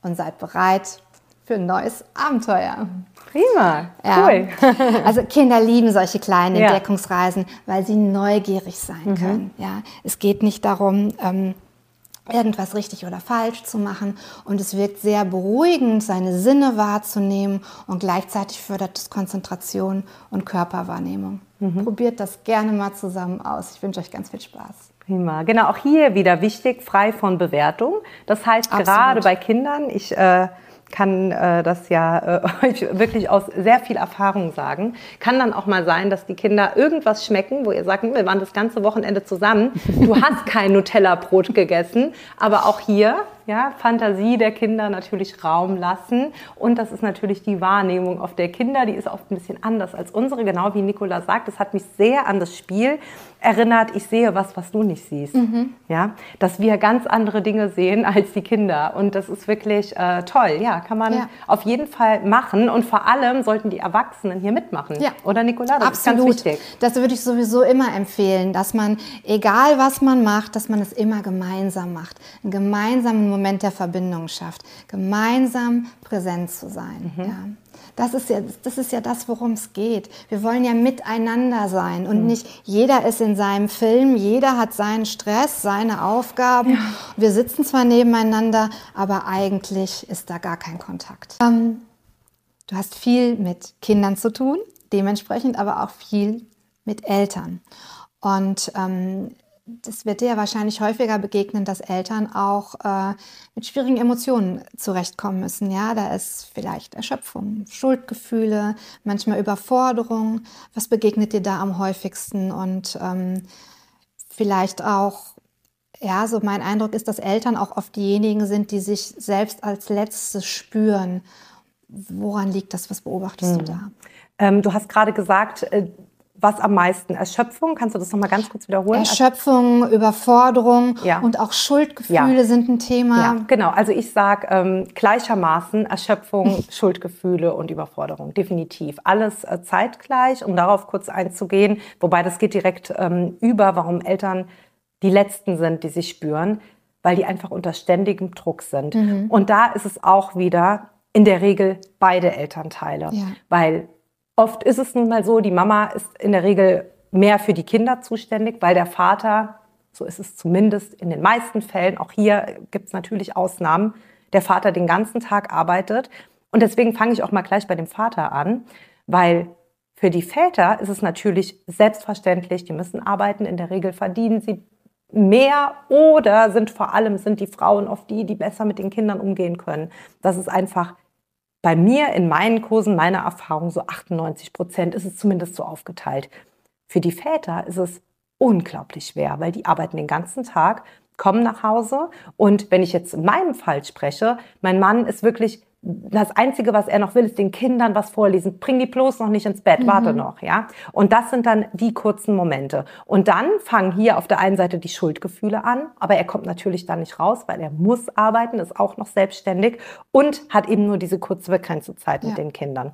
und seid bereit für ein neues Abenteuer. Prima, cool. Ja. Also Kinder lieben solche kleinen Ja. Entdeckungsreisen, weil sie neugierig sein Mhm. können. Ja. Es geht nicht darum, ähm, irgendwas richtig oder falsch zu machen. Und es wirkt sehr beruhigend, seine Sinne wahrzunehmen und gleichzeitig fördert es Konzentration und Körperwahrnehmung. Mhm. Probiert das gerne mal zusammen aus. Ich wünsche euch ganz viel Spaß. Prima. Genau, auch hier wieder wichtig, frei von Bewertung. Das heißt, Absolut. gerade bei Kindern, ich äh, kann äh, das ja äh, euch wirklich aus sehr viel Erfahrung sagen, kann dann auch mal sein, dass die Kinder irgendwas schmecken, wo ihr sagt, wir waren das ganze Wochenende zusammen, du hast kein Nutella-Brot gegessen, aber auch hier, ja, Fantasie der Kinder natürlich Raum lassen und das ist natürlich die Wahrnehmung auf der Kinder, die ist oft ein bisschen anders als unsere, genau wie Nicola sagt, das hat mich sehr an das Spiel erinnert, ich sehe was, was du nicht siehst, mhm. ja, dass wir ganz andere Dinge sehen als die Kinder und das ist wirklich äh, toll, ja, kann man ja. auf jeden Fall machen und vor allem sollten die Erwachsenen hier mitmachen, ja. oder Nicola, das Absolut. ist ganz wichtig. Das würde ich sowieso immer empfehlen, dass man, egal was man macht, dass man es immer gemeinsam macht, einen gemeinsamen Moment der Verbindung schafft, gemeinsam präsent zu sein, mhm. ja. Das ist ja, das ist ja das, worum es geht. Wir wollen ja miteinander sein und mhm. nicht jeder ist in seinem Film, jeder hat seinen Stress, seine Aufgaben. Ja. Wir sitzen zwar nebeneinander, aber eigentlich ist da gar kein Kontakt. Ähm, du hast viel mit Kindern zu tun, dementsprechend aber auch viel mit Eltern. Und ähm, das wird dir ja wahrscheinlich häufiger begegnen, dass Eltern auch äh, mit schwierigen Emotionen zurechtkommen müssen. Ja, da ist vielleicht Erschöpfung, Schuldgefühle, manchmal Überforderung. Was begegnet dir da am häufigsten? Und ähm, vielleicht auch, ja, so mein Eindruck ist, dass Eltern auch oft diejenigen sind, die sich selbst als Letztes spüren. Woran liegt das? Was beobachtest hm. du da? Ähm, du hast gerade gesagt, äh, was am meisten? Erschöpfung? Kannst du das noch mal ganz kurz wiederholen? Erschöpfung, Überforderung ja. und auch Schuldgefühle ja. sind ein Thema. Ja, genau. Also ich sage ähm, gleichermaßen Erschöpfung, Schuldgefühle und Überforderung. Definitiv. Alles äh, zeitgleich, um darauf kurz einzugehen. Wobei das geht direkt ähm, über, warum Eltern die Letzten sind, die sich spüren, weil die einfach unter ständigem Druck sind. Mhm. Und da ist es auch wieder in der Regel beide Elternteile. Ja. Weil oft ist es nun mal so, die Mama ist in der Regel mehr für die Kinder zuständig, weil der Vater, so ist es zumindest in den meisten Fällen, auch hier gibt es natürlich Ausnahmen, der Vater den ganzen Tag arbeitet. Und deswegen fange ich auch mal gleich bei dem Vater an, weil für die Väter ist es natürlich selbstverständlich, die müssen arbeiten, in der Regel verdienen sie mehr oder sind vor allem sind die Frauen oft die, die besser mit den Kindern umgehen können. Das ist einfach bei mir in meinen Kursen, meiner Erfahrung, so achtundneunzig Prozent ist es zumindest so aufgeteilt. Für die Väter ist es unglaublich schwer, weil die arbeiten den ganzen Tag, kommen nach Hause und wenn ich jetzt in meinem Fall spreche, mein Mann ist wirklich, das Einzige, was er noch will, ist den Kindern was vorlesen. Bring die bloß noch nicht ins Bett, mhm. warte noch, ja. Und das sind dann die kurzen Momente. Und dann fangen hier auf der einen Seite die Schuldgefühle an, aber er kommt natürlich dann nicht raus, weil er muss arbeiten, ist auch noch selbstständig und hat eben nur diese kurze begrenzte Zeit mit ja. den Kindern.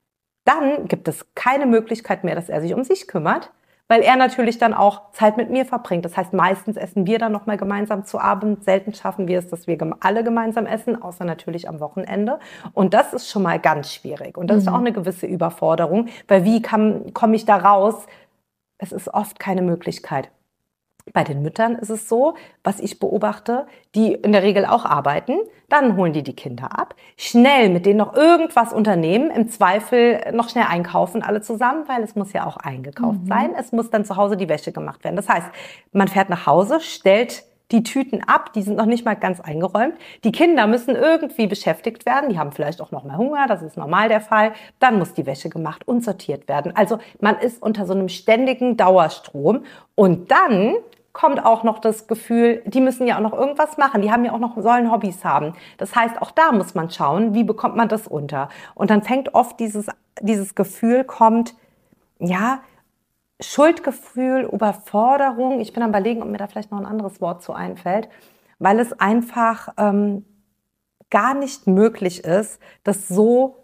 Dann gibt es keine Möglichkeit mehr, dass er sich um sich kümmert, weil er natürlich dann auch Zeit mit mir verbringt. Das heißt, meistens essen wir dann noch mal gemeinsam zu Abend. Selten schaffen wir es, dass wir alle gemeinsam essen, außer natürlich am Wochenende. Und das ist schon mal ganz schwierig. Und das mhm. ist auch eine gewisse Überforderung, weil wie komme ich da raus? Es ist oft keine Möglichkeit. Bei den Müttern ist es so, was ich beobachte, die in der Regel auch arbeiten, dann holen die die Kinder ab, schnell mit denen noch irgendwas unternehmen, im Zweifel noch schnell einkaufen alle zusammen, weil es muss ja auch eingekauft mhm. sein, es muss dann zu Hause die Wäsche gemacht werden. Das heißt, man fährt nach Hause, stellt die Tüten ab, die sind noch nicht mal ganz eingeräumt. Die Kinder müssen irgendwie beschäftigt werden, die haben vielleicht auch noch mal Hunger, das ist normal der Fall. Dann muss die Wäsche gemacht und sortiert werden. Also man ist unter so einem ständigen Dauerstrom und dann kommt auch noch das Gefühl, die müssen ja auch noch irgendwas machen, die haben ja auch noch, sollen Hobbys haben. Das heißt, auch da muss man schauen, wie bekommt man das unter. Und dann fängt oft dieses, dieses Gefühl, kommt, ja, Schuldgefühl, Überforderung. Ich bin am Überlegen, ob mir da vielleicht noch ein anderes Wort zu einfällt, weil es einfach ähm, gar nicht möglich ist, das so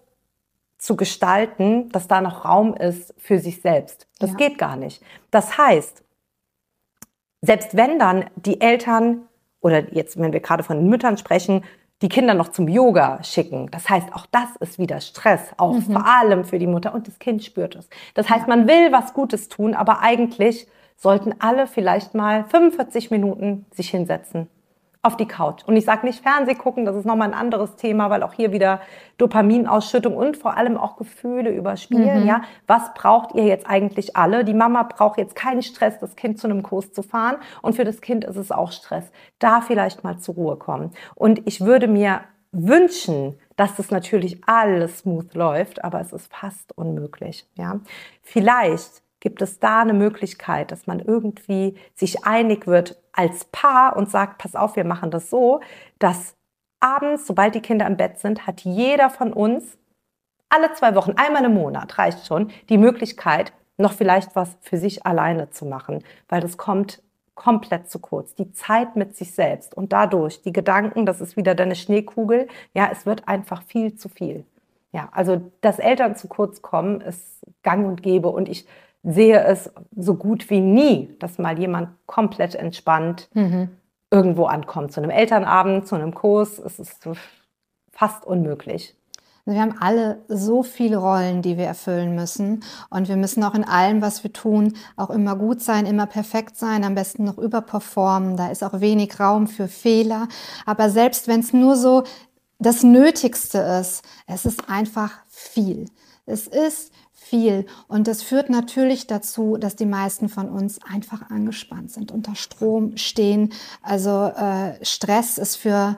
zu gestalten, dass da noch Raum ist für sich selbst. Das ja. geht gar nicht. Das heißt, selbst wenn dann die Eltern, oder jetzt, wenn wir gerade von den Müttern sprechen, die Kinder noch zum Yoga schicken. Das heißt, auch das ist wieder Stress, auch mhm. vor allem für die Mutter. Und das Kind spürt es. Das heißt, man will was Gutes tun, aber eigentlich sollten alle vielleicht mal fünfundvierzig Minuten sich hinsetzen auf die Couch. Und ich sage nicht Fernseh gucken, das ist nochmal ein anderes Thema, weil auch hier wieder Dopaminausschüttung und vor allem auch Gefühle überspielen. Mhm. Ja, was braucht ihr jetzt eigentlich alle? Die Mama braucht jetzt keinen Stress, das Kind zu einem Kurs zu fahren. Und für das Kind ist es auch Stress. Da vielleicht mal zur Ruhe kommen. Und ich würde mir wünschen, dass das natürlich alles smooth läuft, aber es ist fast unmöglich. Ja, vielleicht gibt es da eine Möglichkeit, dass man irgendwie sich einig wird als Paar und sagt, pass auf, wir machen das so, dass abends, sobald die Kinder im Bett sind, hat jeder von uns alle zwei Wochen, einmal im Monat, reicht schon, die Möglichkeit, noch vielleicht was für sich alleine zu machen, weil das kommt komplett zu kurz. Die Zeit mit sich selbst und dadurch die Gedanken, das ist wieder deine Schneekugel, ja, es wird einfach viel zu viel. Ja, also, dass Eltern zu kurz kommen, ist gang und gäbe und ich sehe es so gut wie nie, dass mal jemand komplett entspannt mhm. irgendwo ankommt. Zu einem Elternabend, zu einem Kurs, es ist fast unmöglich. Wir haben alle so viele Rollen, die wir erfüllen müssen. Und wir müssen auch in allem, was wir tun, auch immer gut sein, immer perfekt sein, am besten noch überperformen. Da ist auch wenig Raum für Fehler. Aber selbst wenn es nur so das Nötigste ist, es ist einfach viel. Es ist viel. Und das führt natürlich dazu, dass die meisten von uns einfach angespannt sind, unter Strom stehen. Also äh, Stress ist für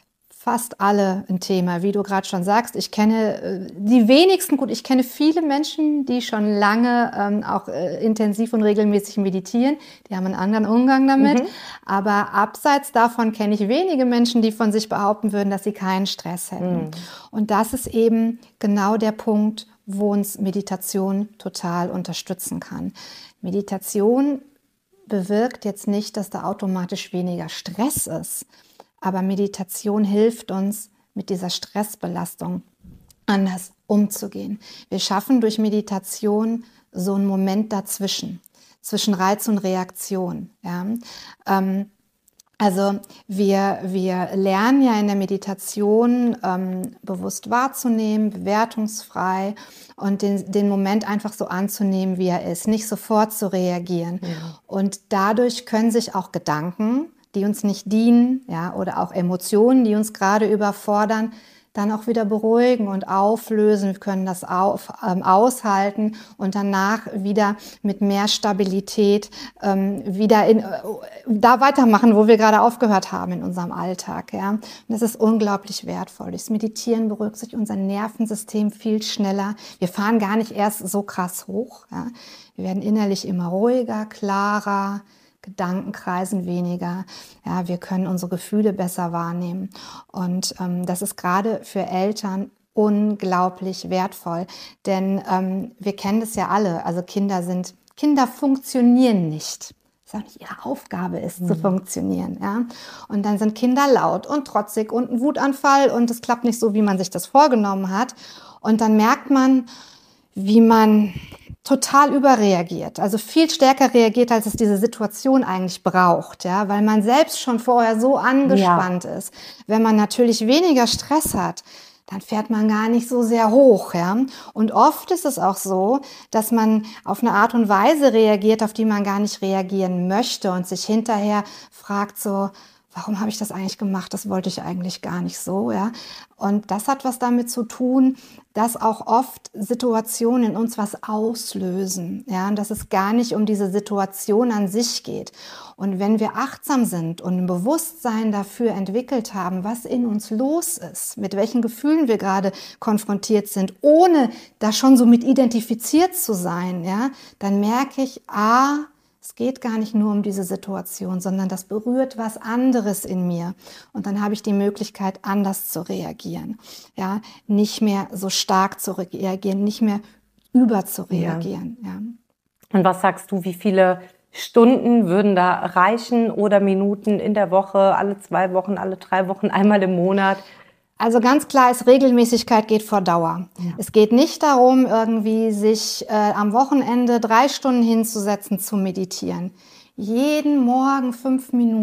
fast alle ein Thema, wie du gerade schon sagst. Ich kenne äh, die wenigsten, gut, ich kenne viele Menschen, die schon lange ähm, auch äh, intensiv und regelmäßig meditieren. Die haben einen anderen Umgang damit. Mhm. Aber abseits davon kenne ich wenige Menschen, die von sich behaupten würden, dass sie keinen Stress hätten. Mhm. Und das ist eben genau der Punkt, wo uns Meditation total unterstützen kann. Meditation bewirkt jetzt nicht, dass da automatisch weniger Stress ist. Aber Meditation hilft uns, mit dieser Stressbelastung anders umzugehen. Wir schaffen durch Meditation so einen Moment dazwischen, zwischen Reiz und Reaktion. Ja? Ähm, also wir, wir lernen ja in der Meditation ähm, bewusst wahrzunehmen, bewertungsfrei und den, den Moment einfach so anzunehmen, wie er ist, nicht sofort zu reagieren. Ja. Und dadurch können sich auch Gedanken, die uns nicht dienen, ja, oder auch Emotionen, die uns gerade überfordern, dann auch wieder beruhigen und auflösen. Wir können das auf, ähm, aushalten und danach wieder mit mehr Stabilität ähm, wieder in, äh, da weitermachen, wo wir gerade aufgehört haben in unserem Alltag. Ja. Und das ist unglaublich wertvoll. Durchs Meditieren beruhigt sich unser Nervensystem viel schneller. Wir fahren gar nicht erst so krass hoch. Ja. Wir werden innerlich immer ruhiger, klarer, Gedanken kreisen weniger, ja, wir können unsere Gefühle besser wahrnehmen und ähm, das ist gerade für Eltern unglaublich wertvoll, denn ähm, wir kennen das ja alle, also Kinder sind, Kinder funktionieren nicht. Das ist auch nicht ihre Aufgabe ist, mhm. zu funktionieren, ja. Und dann sind Kinder laut und trotzig und ein Wutanfall und es klappt nicht so, wie man sich das vorgenommen hat und dann merkt man, wie man total überreagiert, also viel stärker reagiert, als es diese Situation eigentlich braucht, ja, weil man selbst schon vorher so angespannt ja. ist. Wenn man natürlich weniger Stress hat, dann fährt man gar nicht so sehr hoch, ja. Und oft ist es auch so, dass man auf eine Art und Weise reagiert, auf die man gar nicht reagieren möchte und sich hinterher fragt so, warum habe ich das eigentlich gemacht? Das wollte ich eigentlich gar nicht so, ja. Und das hat was damit zu tun, dass auch oft Situationen in uns was auslösen, ja, und dass es gar nicht um diese Situation an sich geht. Und wenn wir achtsam sind und ein Bewusstsein dafür entwickelt haben, was in uns los ist, mit welchen Gefühlen wir gerade konfrontiert sind, ohne da schon so mit identifiziert zu sein, ja, dann merke ich, ah, es geht gar nicht nur um diese Situation, sondern das berührt was anderes in mir. Und dann habe ich die Möglichkeit, anders zu reagieren. Ja, nicht mehr so stark zu reagieren, nicht mehr über zu reagieren. Ja. Ja. Und was sagst du, wie viele Stunden würden da reichen oder Minuten in der Woche, alle zwei Wochen, alle drei Wochen, einmal im Monat? Also ganz klar ist, Regelmäßigkeit geht vor Dauer. Ja. Es geht nicht darum, irgendwie sich äh, am Wochenende drei Stunden hinzusetzen zu meditieren. Jeden Morgen fünf Minuten.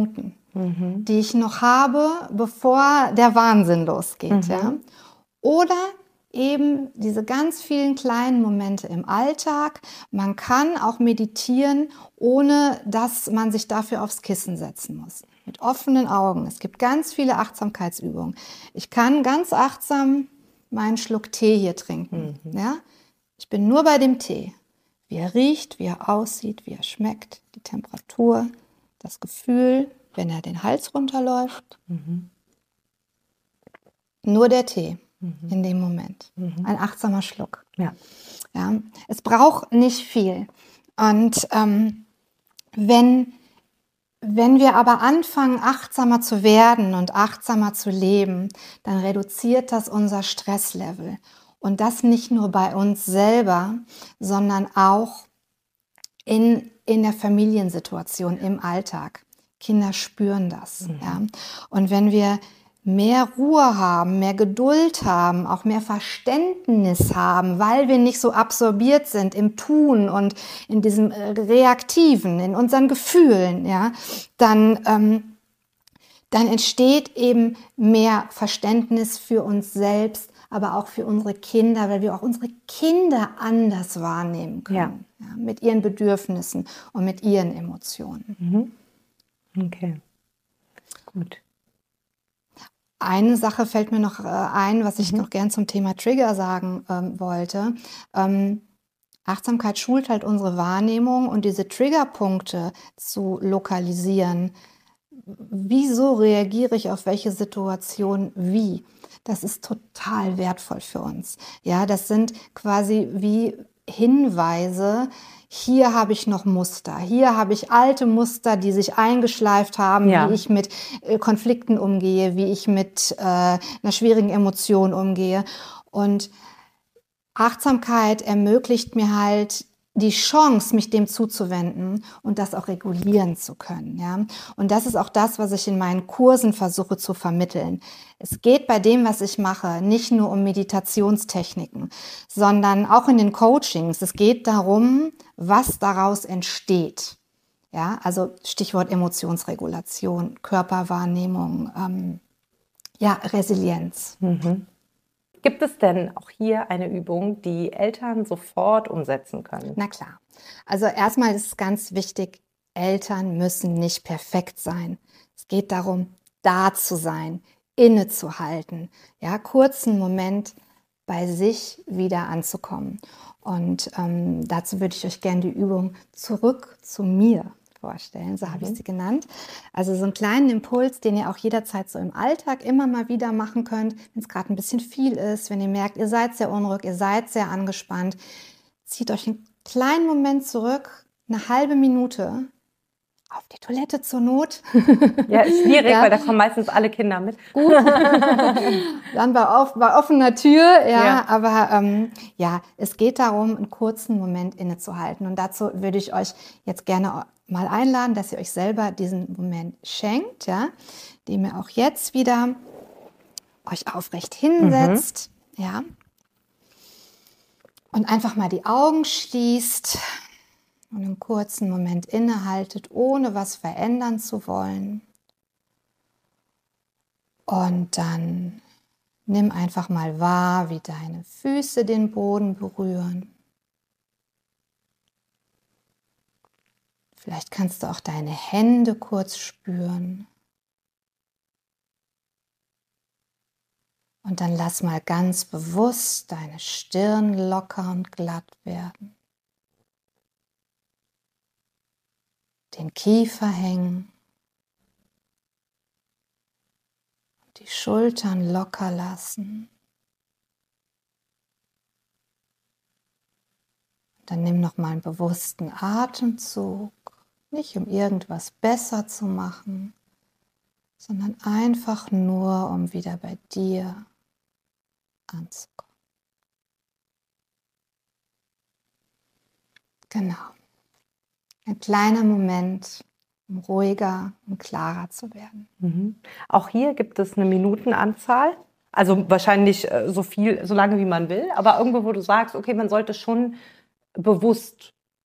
mhm. die ich noch habe, bevor der Wahnsinn losgeht. Mhm. Ja? Oder eben diese ganz vielen kleinen Momente im Alltag. Man kann auch meditieren, ohne dass man sich dafür aufs Kissen setzen muss. Mit offenen Augen. Es gibt ganz viele Achtsamkeitsübungen. Ich kann ganz achtsam meinen Schluck Tee hier trinken. Mhm. Ja? Ich bin nur bei dem Tee. Wie er riecht, wie er aussieht, wie er schmeckt, die Temperatur, das Gefühl, wenn er den Hals runterläuft. Mhm. Nur der Tee. In dem Moment. Mhm. Ein achtsamer Schluck. Ja. Ja, es braucht nicht viel. Und ähm, wenn, wenn wir aber anfangen, achtsamer zu werden und achtsamer zu leben, dann reduziert das unser Stresslevel. Und das nicht nur bei uns selber, sondern auch in, in der Familiensituation, im Alltag. Kinder spüren das. Mhm. Ja. Und wenn wir mehr Ruhe haben, mehr Geduld haben, auch mehr Verständnis haben, weil wir nicht so absorbiert sind im Tun und in diesem Reaktiven, in unseren Gefühlen, ja, dann, ähm, dann entsteht eben mehr Verständnis für uns selbst, aber auch für unsere Kinder, weil wir auch unsere Kinder anders wahrnehmen können, ja. Ja, mit ihren Bedürfnissen und mit ihren Emotionen. Mhm. Okay, gut. Eine Sache fällt mir noch äh, ein, was ich mhm. noch gern zum Thema Trigger sagen ähm, wollte. Ähm, Achtsamkeit schult halt unsere Wahrnehmung und diese Triggerpunkte zu lokalisieren. Wieso reagiere ich auf welche Situation wie? Das ist total wertvoll für uns. Ja, das sind quasi wie Hinweise. Hier habe ich noch Muster, hier habe ich alte Muster, die sich eingeschleift haben, ja. wie ich mit äh, Konflikten umgehe, wie ich mit äh, einer schwierigen Emotion umgehe. Und Achtsamkeit ermöglicht mir halt die Chance, mich dem zuzuwenden und das auch regulieren zu können. Ja? Und das ist auch das, was ich in meinen Kursen versuche zu vermitteln. Es geht bei dem, was ich mache, nicht nur um Meditationstechniken, sondern auch in den Coachings. Es geht darum, was daraus entsteht. Ja? Also Stichwort Emotionsregulation, Körperwahrnehmung, ähm, ja, Resilienz. Mhm. Gibt es denn auch hier eine Übung, die Eltern sofort umsetzen können? Na klar. Also erstmal ist es ganz wichtig, Eltern müssen nicht perfekt sein. Es geht darum, da zu sein, innezuhalten, ja, kurzen Moment bei sich wieder anzukommen. Und ähm, dazu würde ich euch gerne die Übung zurück zu mir vorstellen, so habe ich sie genannt. Also so einen kleinen Impuls, den ihr auch jederzeit so im Alltag immer mal wieder machen könnt, wenn es gerade ein bisschen viel ist, wenn ihr merkt, ihr seid sehr unruhig, ihr seid sehr angespannt, zieht euch einen kleinen Moment zurück, eine halbe Minute, auf die Toilette zur Not. Ja, ist schwierig, ja. weil da kommen meistens alle Kinder mit. Gut. Dann bei, auf, bei offener Tür, ja, ja. aber ähm, ja, es geht darum, einen kurzen Moment innezuhalten. Und dazu würde ich euch jetzt gerne mal einladen, dass ihr euch selber diesen Moment schenkt, ja, indem ihr auch jetzt wieder euch aufrecht hinsetzt, mhm. ja, und einfach mal die Augen schließt und einen kurzen Moment innehaltet, ohne was verändern zu wollen. Und dann nimm einfach mal wahr, wie deine Füße den Boden berühren. Vielleicht kannst du auch deine Hände kurz spüren. Und dann lass mal ganz bewusst deine Stirn locker und glatt werden. Den Kiefer hängen. Und die Schultern locker lassen. Dann nimm noch mal einen bewussten Atemzug. Nicht um irgendwas besser zu machen, sondern einfach nur, um wieder bei dir anzukommen. Genau. Ein kleiner Moment, um ruhiger und klarer zu werden. Mhm. Auch hier gibt es eine Minutenanzahl. Also wahrscheinlich äh, so viel, so lange wie man will. Aber irgendwo, wo du sagst, okay, man sollte schon bewusst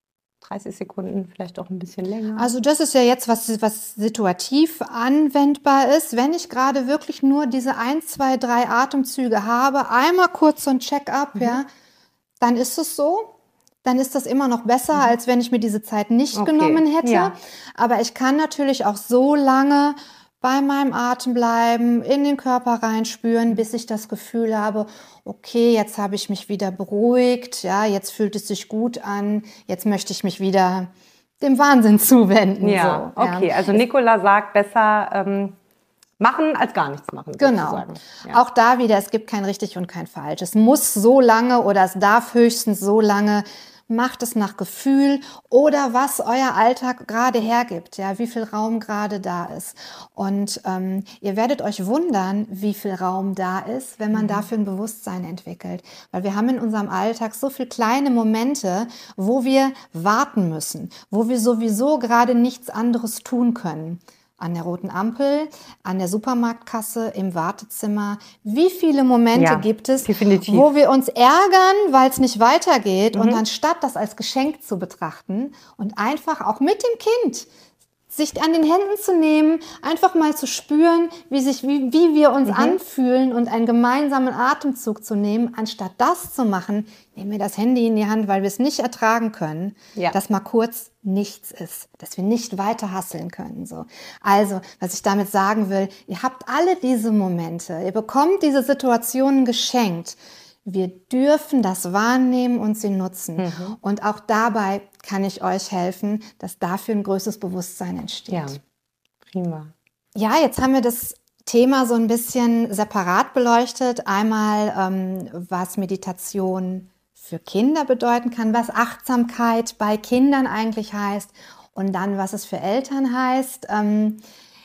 dreißig Sekunden, vielleicht auch ein bisschen länger? Also das ist ja jetzt, was, was situativ anwendbar ist. Wenn ich gerade wirklich nur diese ein, zwei, drei Atemzüge habe, einmal kurz so ein Check-up, mhm. ja, dann ist es so. Dann ist das immer noch besser, mhm. als wenn ich mir diese Zeit nicht okay. genommen hätte. Ja. Aber ich kann natürlich auch so lange bei meinem Atem bleiben, in den Körper reinspüren, bis ich das Gefühl habe, okay, jetzt habe ich mich wieder beruhigt, ja, jetzt fühlt es sich gut an, jetzt möchte ich mich wieder dem Wahnsinn zuwenden. Ja, so, okay, ja. Also Nicola sagt, besser ähm, machen als gar nichts machen. Genau. Ja. Auch da wieder, es gibt kein richtig und kein falsch. Es muss so lange oder es darf höchstens so lange. Macht es nach Gefühl oder was euer Alltag gerade hergibt, ja, wie viel Raum gerade da ist. Und ähm, ihr werdet euch wundern, wie viel Raum da ist, wenn man mhm. dafür ein Bewusstsein entwickelt. Weil wir haben in unserem Alltag so viele kleine Momente, wo wir warten müssen, wo wir sowieso gerade nichts anderes tun können. An der roten Ampel, an der Supermarktkasse, im Wartezimmer. Wie viele Momente ja, gibt es, definitiv. Wo wir uns ärgern, weil es nicht weitergeht, mhm. und anstatt das als Geschenk zu betrachten und einfach auch mit dem Kind sich an den Händen zu nehmen, einfach mal zu spüren, wie, sich, wie, wie wir uns mhm. anfühlen und einen gemeinsamen Atemzug zu nehmen, anstatt das zu machen, nehmen wir das Handy in die Hand, weil wir es nicht ertragen können, ja. dass mal kurz nichts ist, dass wir nicht weiter hasseln können. So. Also, was ich damit sagen will, ihr habt alle diese Momente, ihr bekommt diese Situationen geschenkt. Wir dürfen das wahrnehmen und sie nutzen. Mhm. Und auch dabei kann ich euch helfen, dass dafür ein größeres Bewusstsein entsteht. Ja, prima. Ja, jetzt haben wir das Thema so ein bisschen separat beleuchtet. Einmal, ähm, was Meditation für Kinder bedeuten kann, was Achtsamkeit bei Kindern eigentlich heißt und dann, was es für Eltern heißt. Ähm,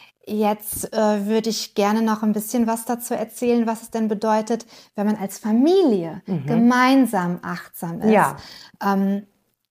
Jetzt äh, würde ich gerne noch ein bisschen was dazu erzählen, was es denn bedeutet, wenn man als Familie mhm. gemeinsam achtsam ist. Ja. Ähm,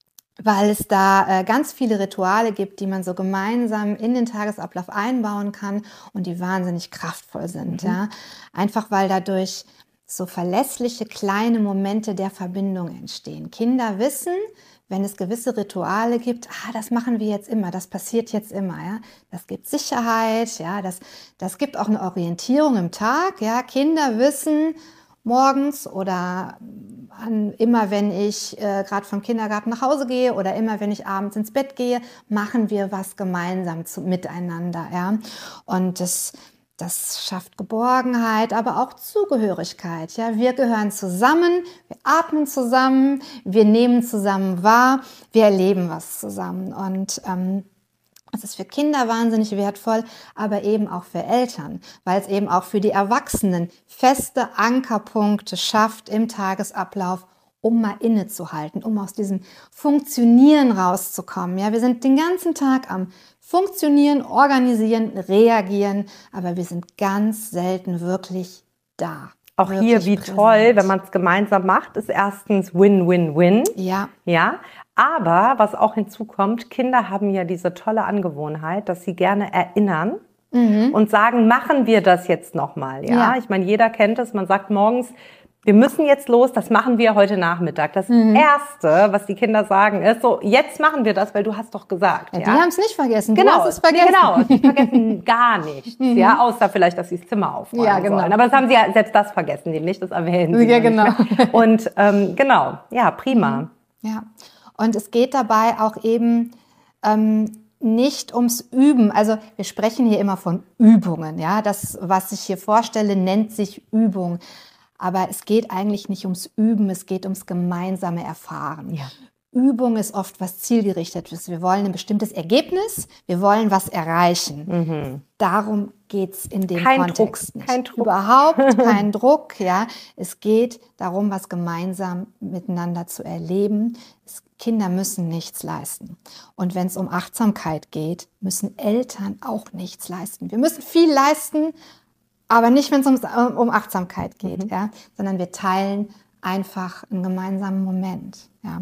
weil es da äh, ganz viele Rituale gibt, die man so gemeinsam in den Tagesablauf einbauen kann und die wahnsinnig kraftvoll sind. Mhm. Ja? Einfach weil dadurch so verlässliche kleine Momente der Verbindung entstehen. Kinder wissen, wenn es gewisse Rituale gibt, ah, das machen wir jetzt immer, das passiert jetzt immer, ja, das gibt Sicherheit, ja, das, das gibt auch eine Orientierung im Tag, ja, Kinder wissen morgens oder an, immer wenn ich äh, gerade vom Kindergarten nach Hause gehe oder immer wenn ich abends ins Bett gehe, machen wir was gemeinsam zu, miteinander, ja, und das Das schafft Geborgenheit, aber auch Zugehörigkeit. Ja, wir gehören zusammen, wir atmen zusammen, wir nehmen zusammen wahr, wir erleben was zusammen. Und ähm, das ist für Kinder wahnsinnig wertvoll, aber eben auch für Eltern, weil es eben auch für die Erwachsenen feste Ankerpunkte schafft im Tagesablauf, um mal innezuhalten, um aus diesem Funktionieren rauszukommen. Ja, wir sind den ganzen Tag am Funktionieren, organisieren, reagieren, aber wir sind ganz selten wirklich da. Auch wirklich hier, wie präsent. Toll, wenn man es gemeinsam macht, ist erstens Win-Win-Win. Ja. Ja. Aber was auch hinzukommt, Kinder haben ja diese tolle Angewohnheit, dass sie gerne erinnern mhm. und sagen, machen wir das jetzt nochmal. Ja? Ja. Ich meine, jeder kennt es, man sagt morgens, wir müssen jetzt los, das machen wir heute Nachmittag. Das mhm. Erste, was die Kinder sagen, ist so, jetzt machen wir das, weil du hast doch gesagt. Ja, ja? Die haben es nicht vergessen, genau, du hast es vergessen. Genau, die vergessen gar nichts, mhm. ja, außer vielleicht, dass sie das Zimmer aufräumen ja, genau. sollen. Aber das haben sie ja, selbst das vergessen die nicht, das erwähnen sie ja, genau. nicht. Und ähm, genau, ja, prima. Mhm. Ja, und es geht dabei auch eben ähm, nicht ums Üben. Also wir sprechen hier immer von Übungen. Ja, das, was ich hier vorstelle, nennt sich Übung. Aber es geht eigentlich nicht ums Üben, es geht ums gemeinsame Erfahren. Ja. Übung ist oft was Zielgerichtetes. Wir wollen ein bestimmtes Ergebnis, wir wollen was erreichen. Mhm. Darum geht es in dem kein Kontext Druck, nicht. Kein Druck. Überhaupt kein Druck. Ja. Es geht darum, was gemeinsam miteinander zu erleben. Es, Kinder müssen nichts leisten. Und wenn es um Achtsamkeit geht, müssen Eltern auch nichts leisten. Wir müssen viel leisten, aber nicht, wenn es um Achtsamkeit geht, mhm. ja, sondern wir teilen einfach einen gemeinsamen Moment. Ja.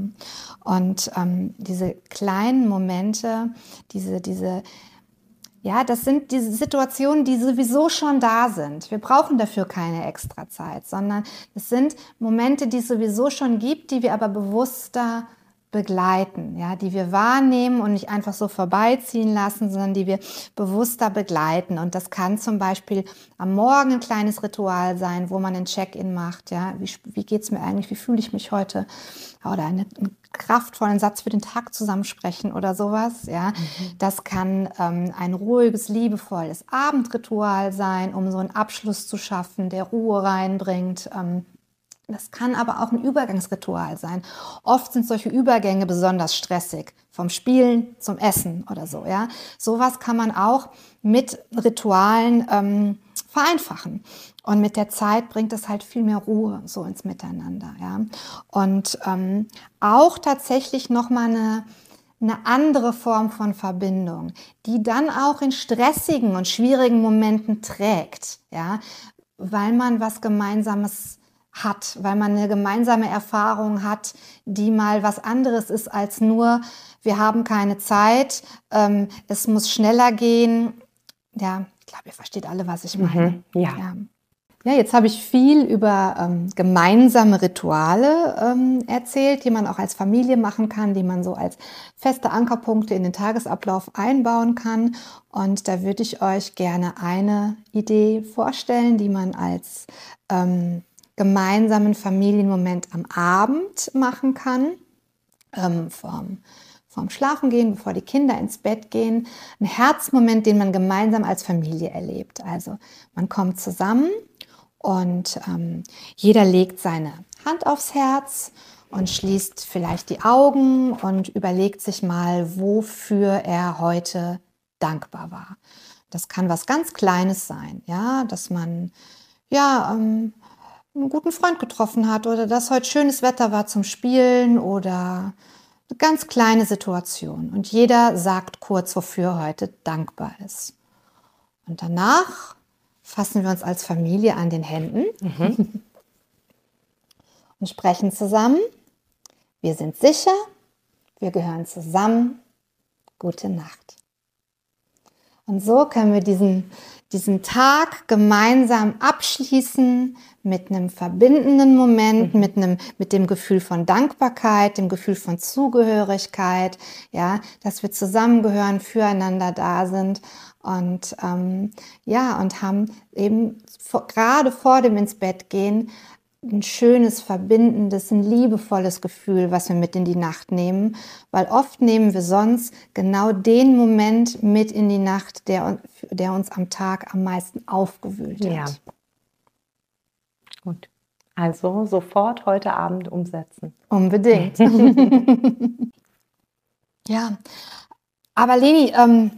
Und ähm, diese kleinen Momente, diese, diese, ja, das sind diese Situationen, die sowieso schon da sind. Wir brauchen dafür keine extra Zeit, sondern es sind Momente, die es sowieso schon gibt, die wir aber bewusster begleiten, ja, die wir wahrnehmen und nicht einfach so vorbeiziehen lassen, sondern die wir bewusster begleiten. Und das kann zum Beispiel am Morgen ein kleines Ritual sein, wo man ein Check-in macht, ja, wie, wie geht es mir eigentlich, wie fühle ich mich heute, oder eine, einen kraftvollen Satz für den Tag zusammensprechen oder sowas, ja. Mhm. Das kann ähm, ein ruhiges, liebevolles Abendritual sein, um so einen Abschluss zu schaffen, der Ruhe reinbringt. Ähm, Das kann aber auch ein Übergangsritual sein. Oft sind solche Übergänge besonders stressig, vom Spielen zum Essen oder so. Ja, sowas kann man auch mit Ritualen ähm, vereinfachen. Und mit der Zeit bringt es halt viel mehr Ruhe so ins Miteinander. Ja, und ähm, auch tatsächlich noch mal eine eine andere Form von Verbindung, die dann auch in stressigen und schwierigen Momenten trägt. Ja, weil man was Gemeinsames hat, weil man eine gemeinsame Erfahrung hat, die mal was anderes ist als nur, wir haben keine Zeit, ähm, es muss schneller gehen. Ja, ich glaube, ihr versteht alle, was ich meine. Mhm, ja. ja. Ja, jetzt habe ich viel über ähm, gemeinsame Rituale ähm, erzählt, die man auch als Familie machen kann, die man so als feste Ankerpunkte in den Tagesablauf einbauen kann. Und da würde ich euch gerne eine Idee vorstellen, die man als ähm, gemeinsamen Familienmoment am Abend machen kann, ähm, vorm, vorm Schlafengehen, bevor die Kinder ins Bett gehen. Ein Herzmoment, den man gemeinsam als Familie erlebt. Also man kommt zusammen und ähm, jeder legt seine Hand aufs Herz und schließt vielleicht die Augen und überlegt sich mal, wofür er heute dankbar war. Das kann was ganz Kleines sein, ja, dass man ja ähm, einen guten Freund getroffen hat oder dass heute schönes Wetter war zum Spielen oder eine ganz kleine Situation. Und jeder sagt kurz, wofür er heute dankbar ist. Und danach fassen wir uns als Familie an den Händen mhm. und sprechen zusammen. Wir sind sicher, wir gehören zusammen. Gute Nacht. Und so können wir diesen, diesen Tag gemeinsam abschließen mit einem verbindenden Moment, mhm. mit einem, mit dem Gefühl von Dankbarkeit, dem Gefühl von Zugehörigkeit, ja, dass wir zusammengehören, füreinander da sind und ähm, ja, und haben eben vor, gerade vor dem ins Bett gehen ein schönes, verbindendes, ein liebevolles Gefühl, was wir mit in die Nacht nehmen, weil oft nehmen wir sonst genau den Moment mit in die Nacht, der, der uns am Tag am meisten aufgewühlt hat. Ja. Gut. Also sofort heute Abend umsetzen. Unbedingt. Ja. Aber Leni, ähm,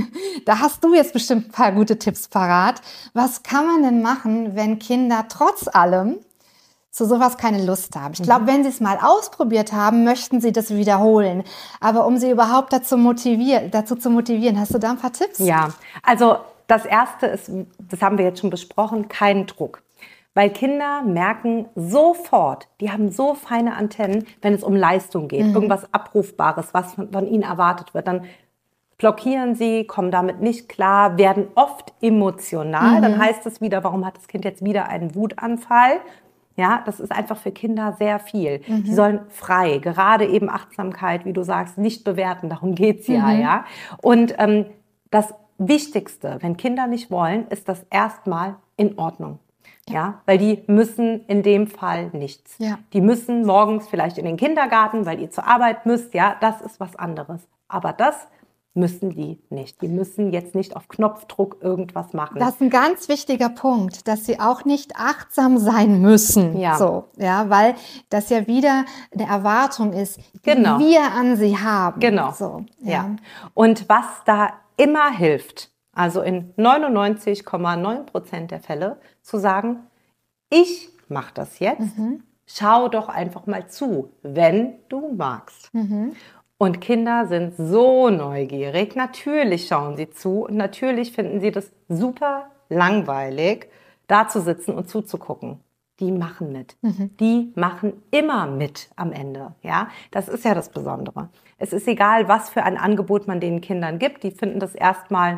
da hast du jetzt bestimmt ein paar gute Tipps parat. Was kann man denn machen, wenn Kinder trotz allem zu sowas keine Lust haben? Ich glaube, wenn sie es mal ausprobiert haben, möchten sie das wiederholen. Aber um sie überhaupt dazu, motivieren, dazu zu motivieren, hast du da ein paar Tipps? Ja, also das Erste ist, das haben wir jetzt schon besprochen, kein Druck. Weil Kinder merken sofort, die haben so feine Antennen, wenn es um Leistung geht, mhm. irgendwas Abrufbares, was von, von ihnen erwartet wird, dann blockieren sie, kommen damit nicht klar, werden oft emotional. Mhm. Dann heißt es wieder, warum hat das Kind jetzt wieder einen Wutanfall? Ja, das ist einfach für Kinder sehr viel. Mhm. Die sollen frei, gerade eben Achtsamkeit, wie du sagst, nicht bewerten, darum geht's ja, mhm. ja. Und ähm, das Wichtigste, wenn Kinder nicht wollen, ist das erstmal in Ordnung. Ja. ja, weil die müssen in dem Fall nichts. Ja. Die müssen morgens vielleicht in den Kindergarten, weil ihr zur Arbeit müsst, ja, das ist was anderes. Aber das müssen die nicht. Die müssen jetzt nicht auf Knopfdruck irgendwas machen. Das ist ein ganz wichtiger Punkt, dass sie auch nicht achtsam sein müssen. Ja. So, ja, weil das ja wieder eine Erwartung ist, genau. die wir an sie haben. Genau. So, ja. ja. Und was da immer hilft, also in neunundneunzig Komma neun Prozent der Fälle, zu sagen, ich mache das jetzt, mhm. schau doch einfach mal zu, wenn du magst. Mhm. Und Kinder sind so neugierig. Natürlich schauen sie zu und natürlich finden sie das super langweilig, da zu sitzen und zuzugucken. Die machen mit. Mhm. Die machen immer mit am Ende. Ja, das ist ja das Besondere. Es ist egal, was für ein Angebot man den Kindern gibt. Die finden das erstmal,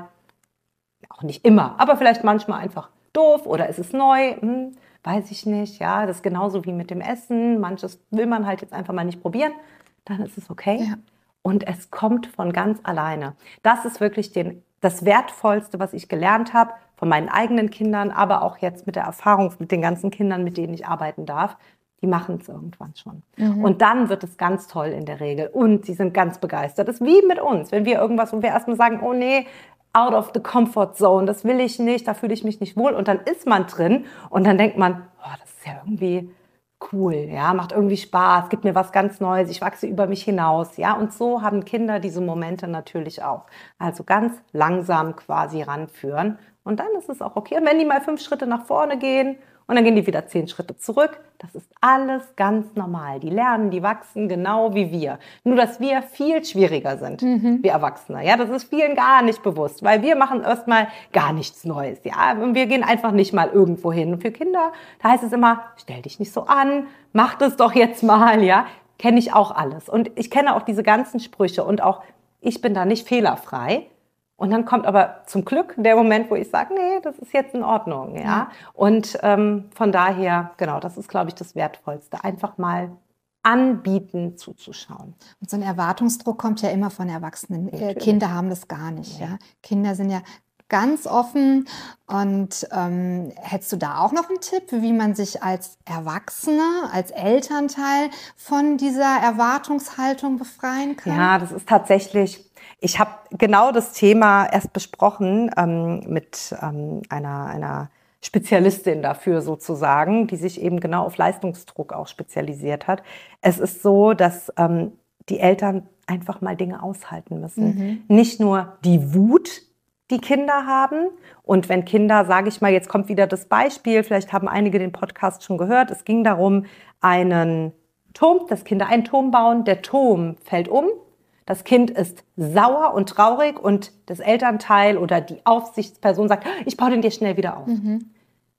auch nicht immer, aber vielleicht manchmal einfach doof oder ist es neu. Hm, weiß ich nicht. Ja, das ist genauso wie mit dem Essen. Manches will man halt jetzt einfach mal nicht probieren. dann ist es okay. Ja. Und es kommt von ganz alleine. Das ist wirklich den, das Wertvollste, was ich gelernt habe von meinen eigenen Kindern, aber auch jetzt mit der Erfahrung mit den ganzen Kindern, mit denen ich arbeiten darf. Die machen es irgendwann schon. Mhm. Und dann wird es ganz toll in der Regel. Und sie sind ganz begeistert. Das ist wie mit uns. Wenn wir irgendwas, wo wir erstmal sagen, oh nee, out of the comfort zone, das will ich nicht, da fühle ich mich nicht wohl. Und dann ist man drin und dann denkt man, oh, das ist ja irgendwie cool, ja, macht irgendwie Spaß, gibt mir was ganz Neues, ich wachse über mich hinaus. Ja, und so haben Kinder diese Momente natürlich auch. Also ganz langsam quasi ranführen. Und dann ist es auch okay. Und wenn die mal fünf Schritte nach vorne gehen, und dann gehen die wieder zehn Schritte zurück. Das ist alles ganz normal. Die lernen, die wachsen genau wie wir. Nur, dass wir viel schwieriger sind, mhm. wir Erwachsene. Ja, das ist vielen gar nicht bewusst, weil wir machen erstmal gar nichts Neues. Ja, und wir gehen einfach nicht mal irgendwo hin. Und für Kinder, da heißt es immer, stell dich nicht so an, mach das doch jetzt mal. Ja, kenne ich auch alles. Und ich kenne auch diese ganzen Sprüche und auch ich bin da nicht fehlerfrei. Und dann kommt aber zum Glück der Moment, wo ich sage, nee, das ist jetzt in Ordnung. Ja? ja. Und ähm, von daher, genau, das ist, glaube ich, das Wertvollste. Einfach mal anbieten, zuzuschauen. Und so ein Erwartungsdruck kommt ja immer von Erwachsenen. Natürlich. Kinder haben das gar nicht. Ja. Ja? Kinder sind ja ganz offen. Und ähm, hättest du da auch noch einen Tipp, wie man sich als Erwachsener, als Elternteil von dieser Erwartungshaltung befreien kann? Ja, das ist tatsächlich... Ich habe genau das Thema erst besprochen ähm, mit ähm, einer, einer Spezialistin dafür sozusagen, die sich eben genau auf Leistungsdruck auch spezialisiert hat. Es ist so, dass ähm, die Eltern einfach mal Dinge aushalten müssen. Mhm. Nicht nur die Wut, die Kinder haben. Und wenn Kinder, sage ich mal, jetzt kommt wieder das Beispiel, vielleicht haben einige den Podcast schon gehört, es ging darum, einen Turm, dass Kinder einen Turm bauen, der Turm fällt um. Das Kind ist sauer und traurig und das Elternteil oder die Aufsichtsperson sagt, ich baue den dir schnell wieder auf. Mhm.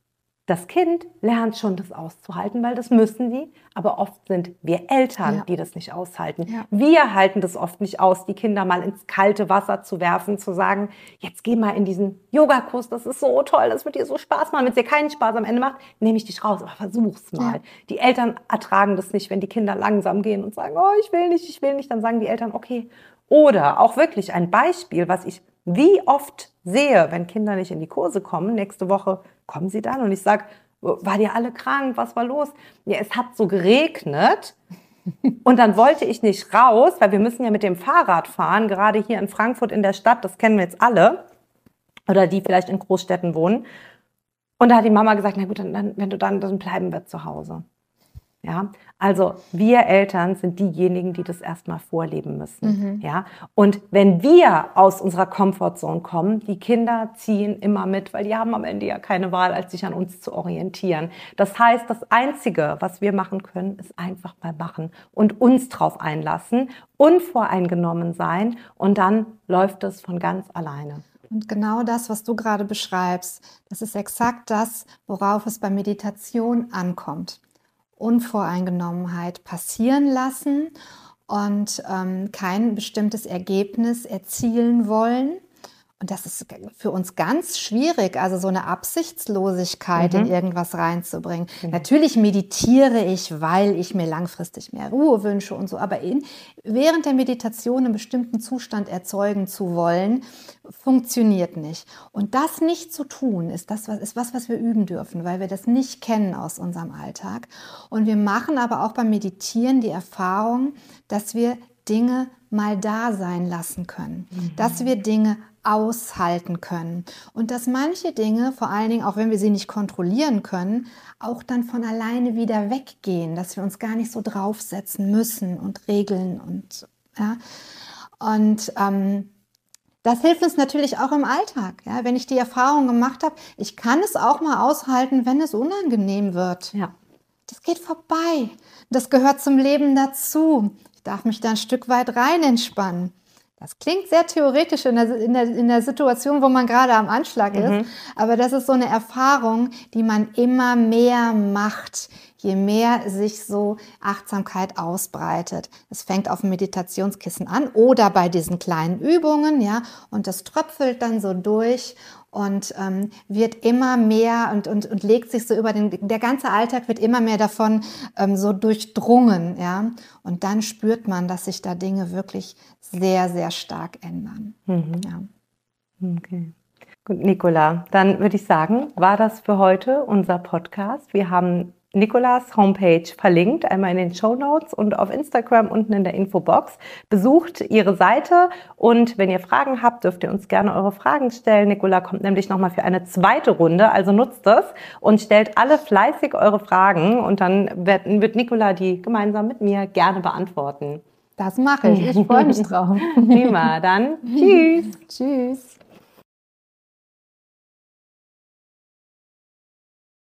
Das Kind lernt schon, das auszuhalten, weil das müssen sie. Aber oft sind wir Eltern, ja. die das nicht aushalten. Ja. Wir halten das oft nicht aus, die Kinder mal ins kalte Wasser zu werfen, zu sagen, jetzt geh mal in diesen Yogakurs, das ist so toll, das wird dir so Spaß machen. Wenn es dir keinen Spaß am Ende macht, nehme ich dich raus, aber versuch's mal. Ja. Die Eltern ertragen das nicht, wenn die Kinder langsam gehen und sagen, oh, ich will nicht, ich will nicht. Dann sagen die Eltern, okay. Oder auch wirklich ein Beispiel, was ich wie oft sehe, wenn Kinder nicht in die Kurse kommen, nächste Woche kommen sie dann und ich sage, war ihr alle krank, was war los? Ja, es hat so geregnet und dann wollte ich nicht raus, weil wir müssen ja mit dem Fahrrad fahren, gerade hier in Frankfurt in der Stadt, das kennen wir jetzt alle, oder die vielleicht in Großstädten wohnen. Und da hat die Mama gesagt, na gut, dann, wenn du dann, dann bleiben wir zu Hause. Ja, also wir Eltern sind diejenigen, die das erstmal vorleben müssen. Mhm. Ja, und wenn wir aus unserer Comfortzone kommen, die Kinder ziehen immer mit, weil die haben am Ende ja keine Wahl, als sich an uns zu orientieren. Das heißt, das Einzige, was wir machen können, ist einfach mal machen und uns drauf einlassen, unvoreingenommen sein und dann läuft es von ganz alleine. Und genau das, was du gerade beschreibst, das ist exakt das, worauf es bei Meditation ankommt. Unvoreingenommenheit passieren lassen und ähm, kein bestimmtes Ergebnis erzielen wollen. Und das ist für uns ganz schwierig, also so eine Absichtslosigkeit mhm. in irgendwas reinzubringen. Mhm. Natürlich meditiere ich, weil ich mir langfristig mehr Ruhe wünsche und so, aber in, während der Meditation einen bestimmten Zustand erzeugen zu wollen, funktioniert nicht. Und das nicht zu tun, ist das was, ist was, was wir üben dürfen, weil wir das nicht kennen aus unserem Alltag. Und wir machen aber auch beim Meditieren die Erfahrung, dass wir Dinge mal da sein lassen können, mhm. dass wir Dinge aushalten können und dass manche Dinge, vor allen Dingen auch wenn wir sie nicht kontrollieren können, auch dann von alleine wieder weggehen, dass wir uns gar nicht so draufsetzen müssen und regeln und ja und ähm, das hilft uns natürlich auch im Alltag, ja, wenn ich die Erfahrung gemacht habe, ich kann es auch mal aushalten, wenn es unangenehm wird. Ja. Das geht vorbei. Das gehört zum Leben dazu. Ich darf mich da ein Stück weit rein entspannen. Das klingt sehr theoretisch in der, in der, in der Situation, wo man gerade am Anschlag ist, mhm. aber das ist so eine Erfahrung, die man immer mehr macht, je mehr sich so Achtsamkeit ausbreitet. Es fängt auf dem Meditationskissen an oder bei diesen kleinen Übungen, ja, und das tröpfelt dann so durch und ähm, wird immer mehr und, und, und legt sich so über den, der ganze Alltag wird immer mehr davon ähm, so durchdrungen, ja, und dann spürt man, dass sich da Dinge wirklich sehr, sehr stark ändern. Mhm. Ja. Okay. Gut, Nicola, dann würde ich sagen, war das für heute unser Podcast. Wir haben Nicolas Homepage verlinkt, einmal in den Shownotes und auf Instagram unten in der Infobox. Besucht ihre Seite und wenn ihr Fragen habt, dürft ihr uns gerne eure Fragen stellen. Nicola kommt nämlich nochmal für eine zweite Runde, also nutzt das und stellt alle fleißig eure Fragen und dann wird, wird Nicola die gemeinsam mit mir gerne beantworten. Das mache ich. Ich freue mich drauf. Prima, dann tschüss. Tschüss.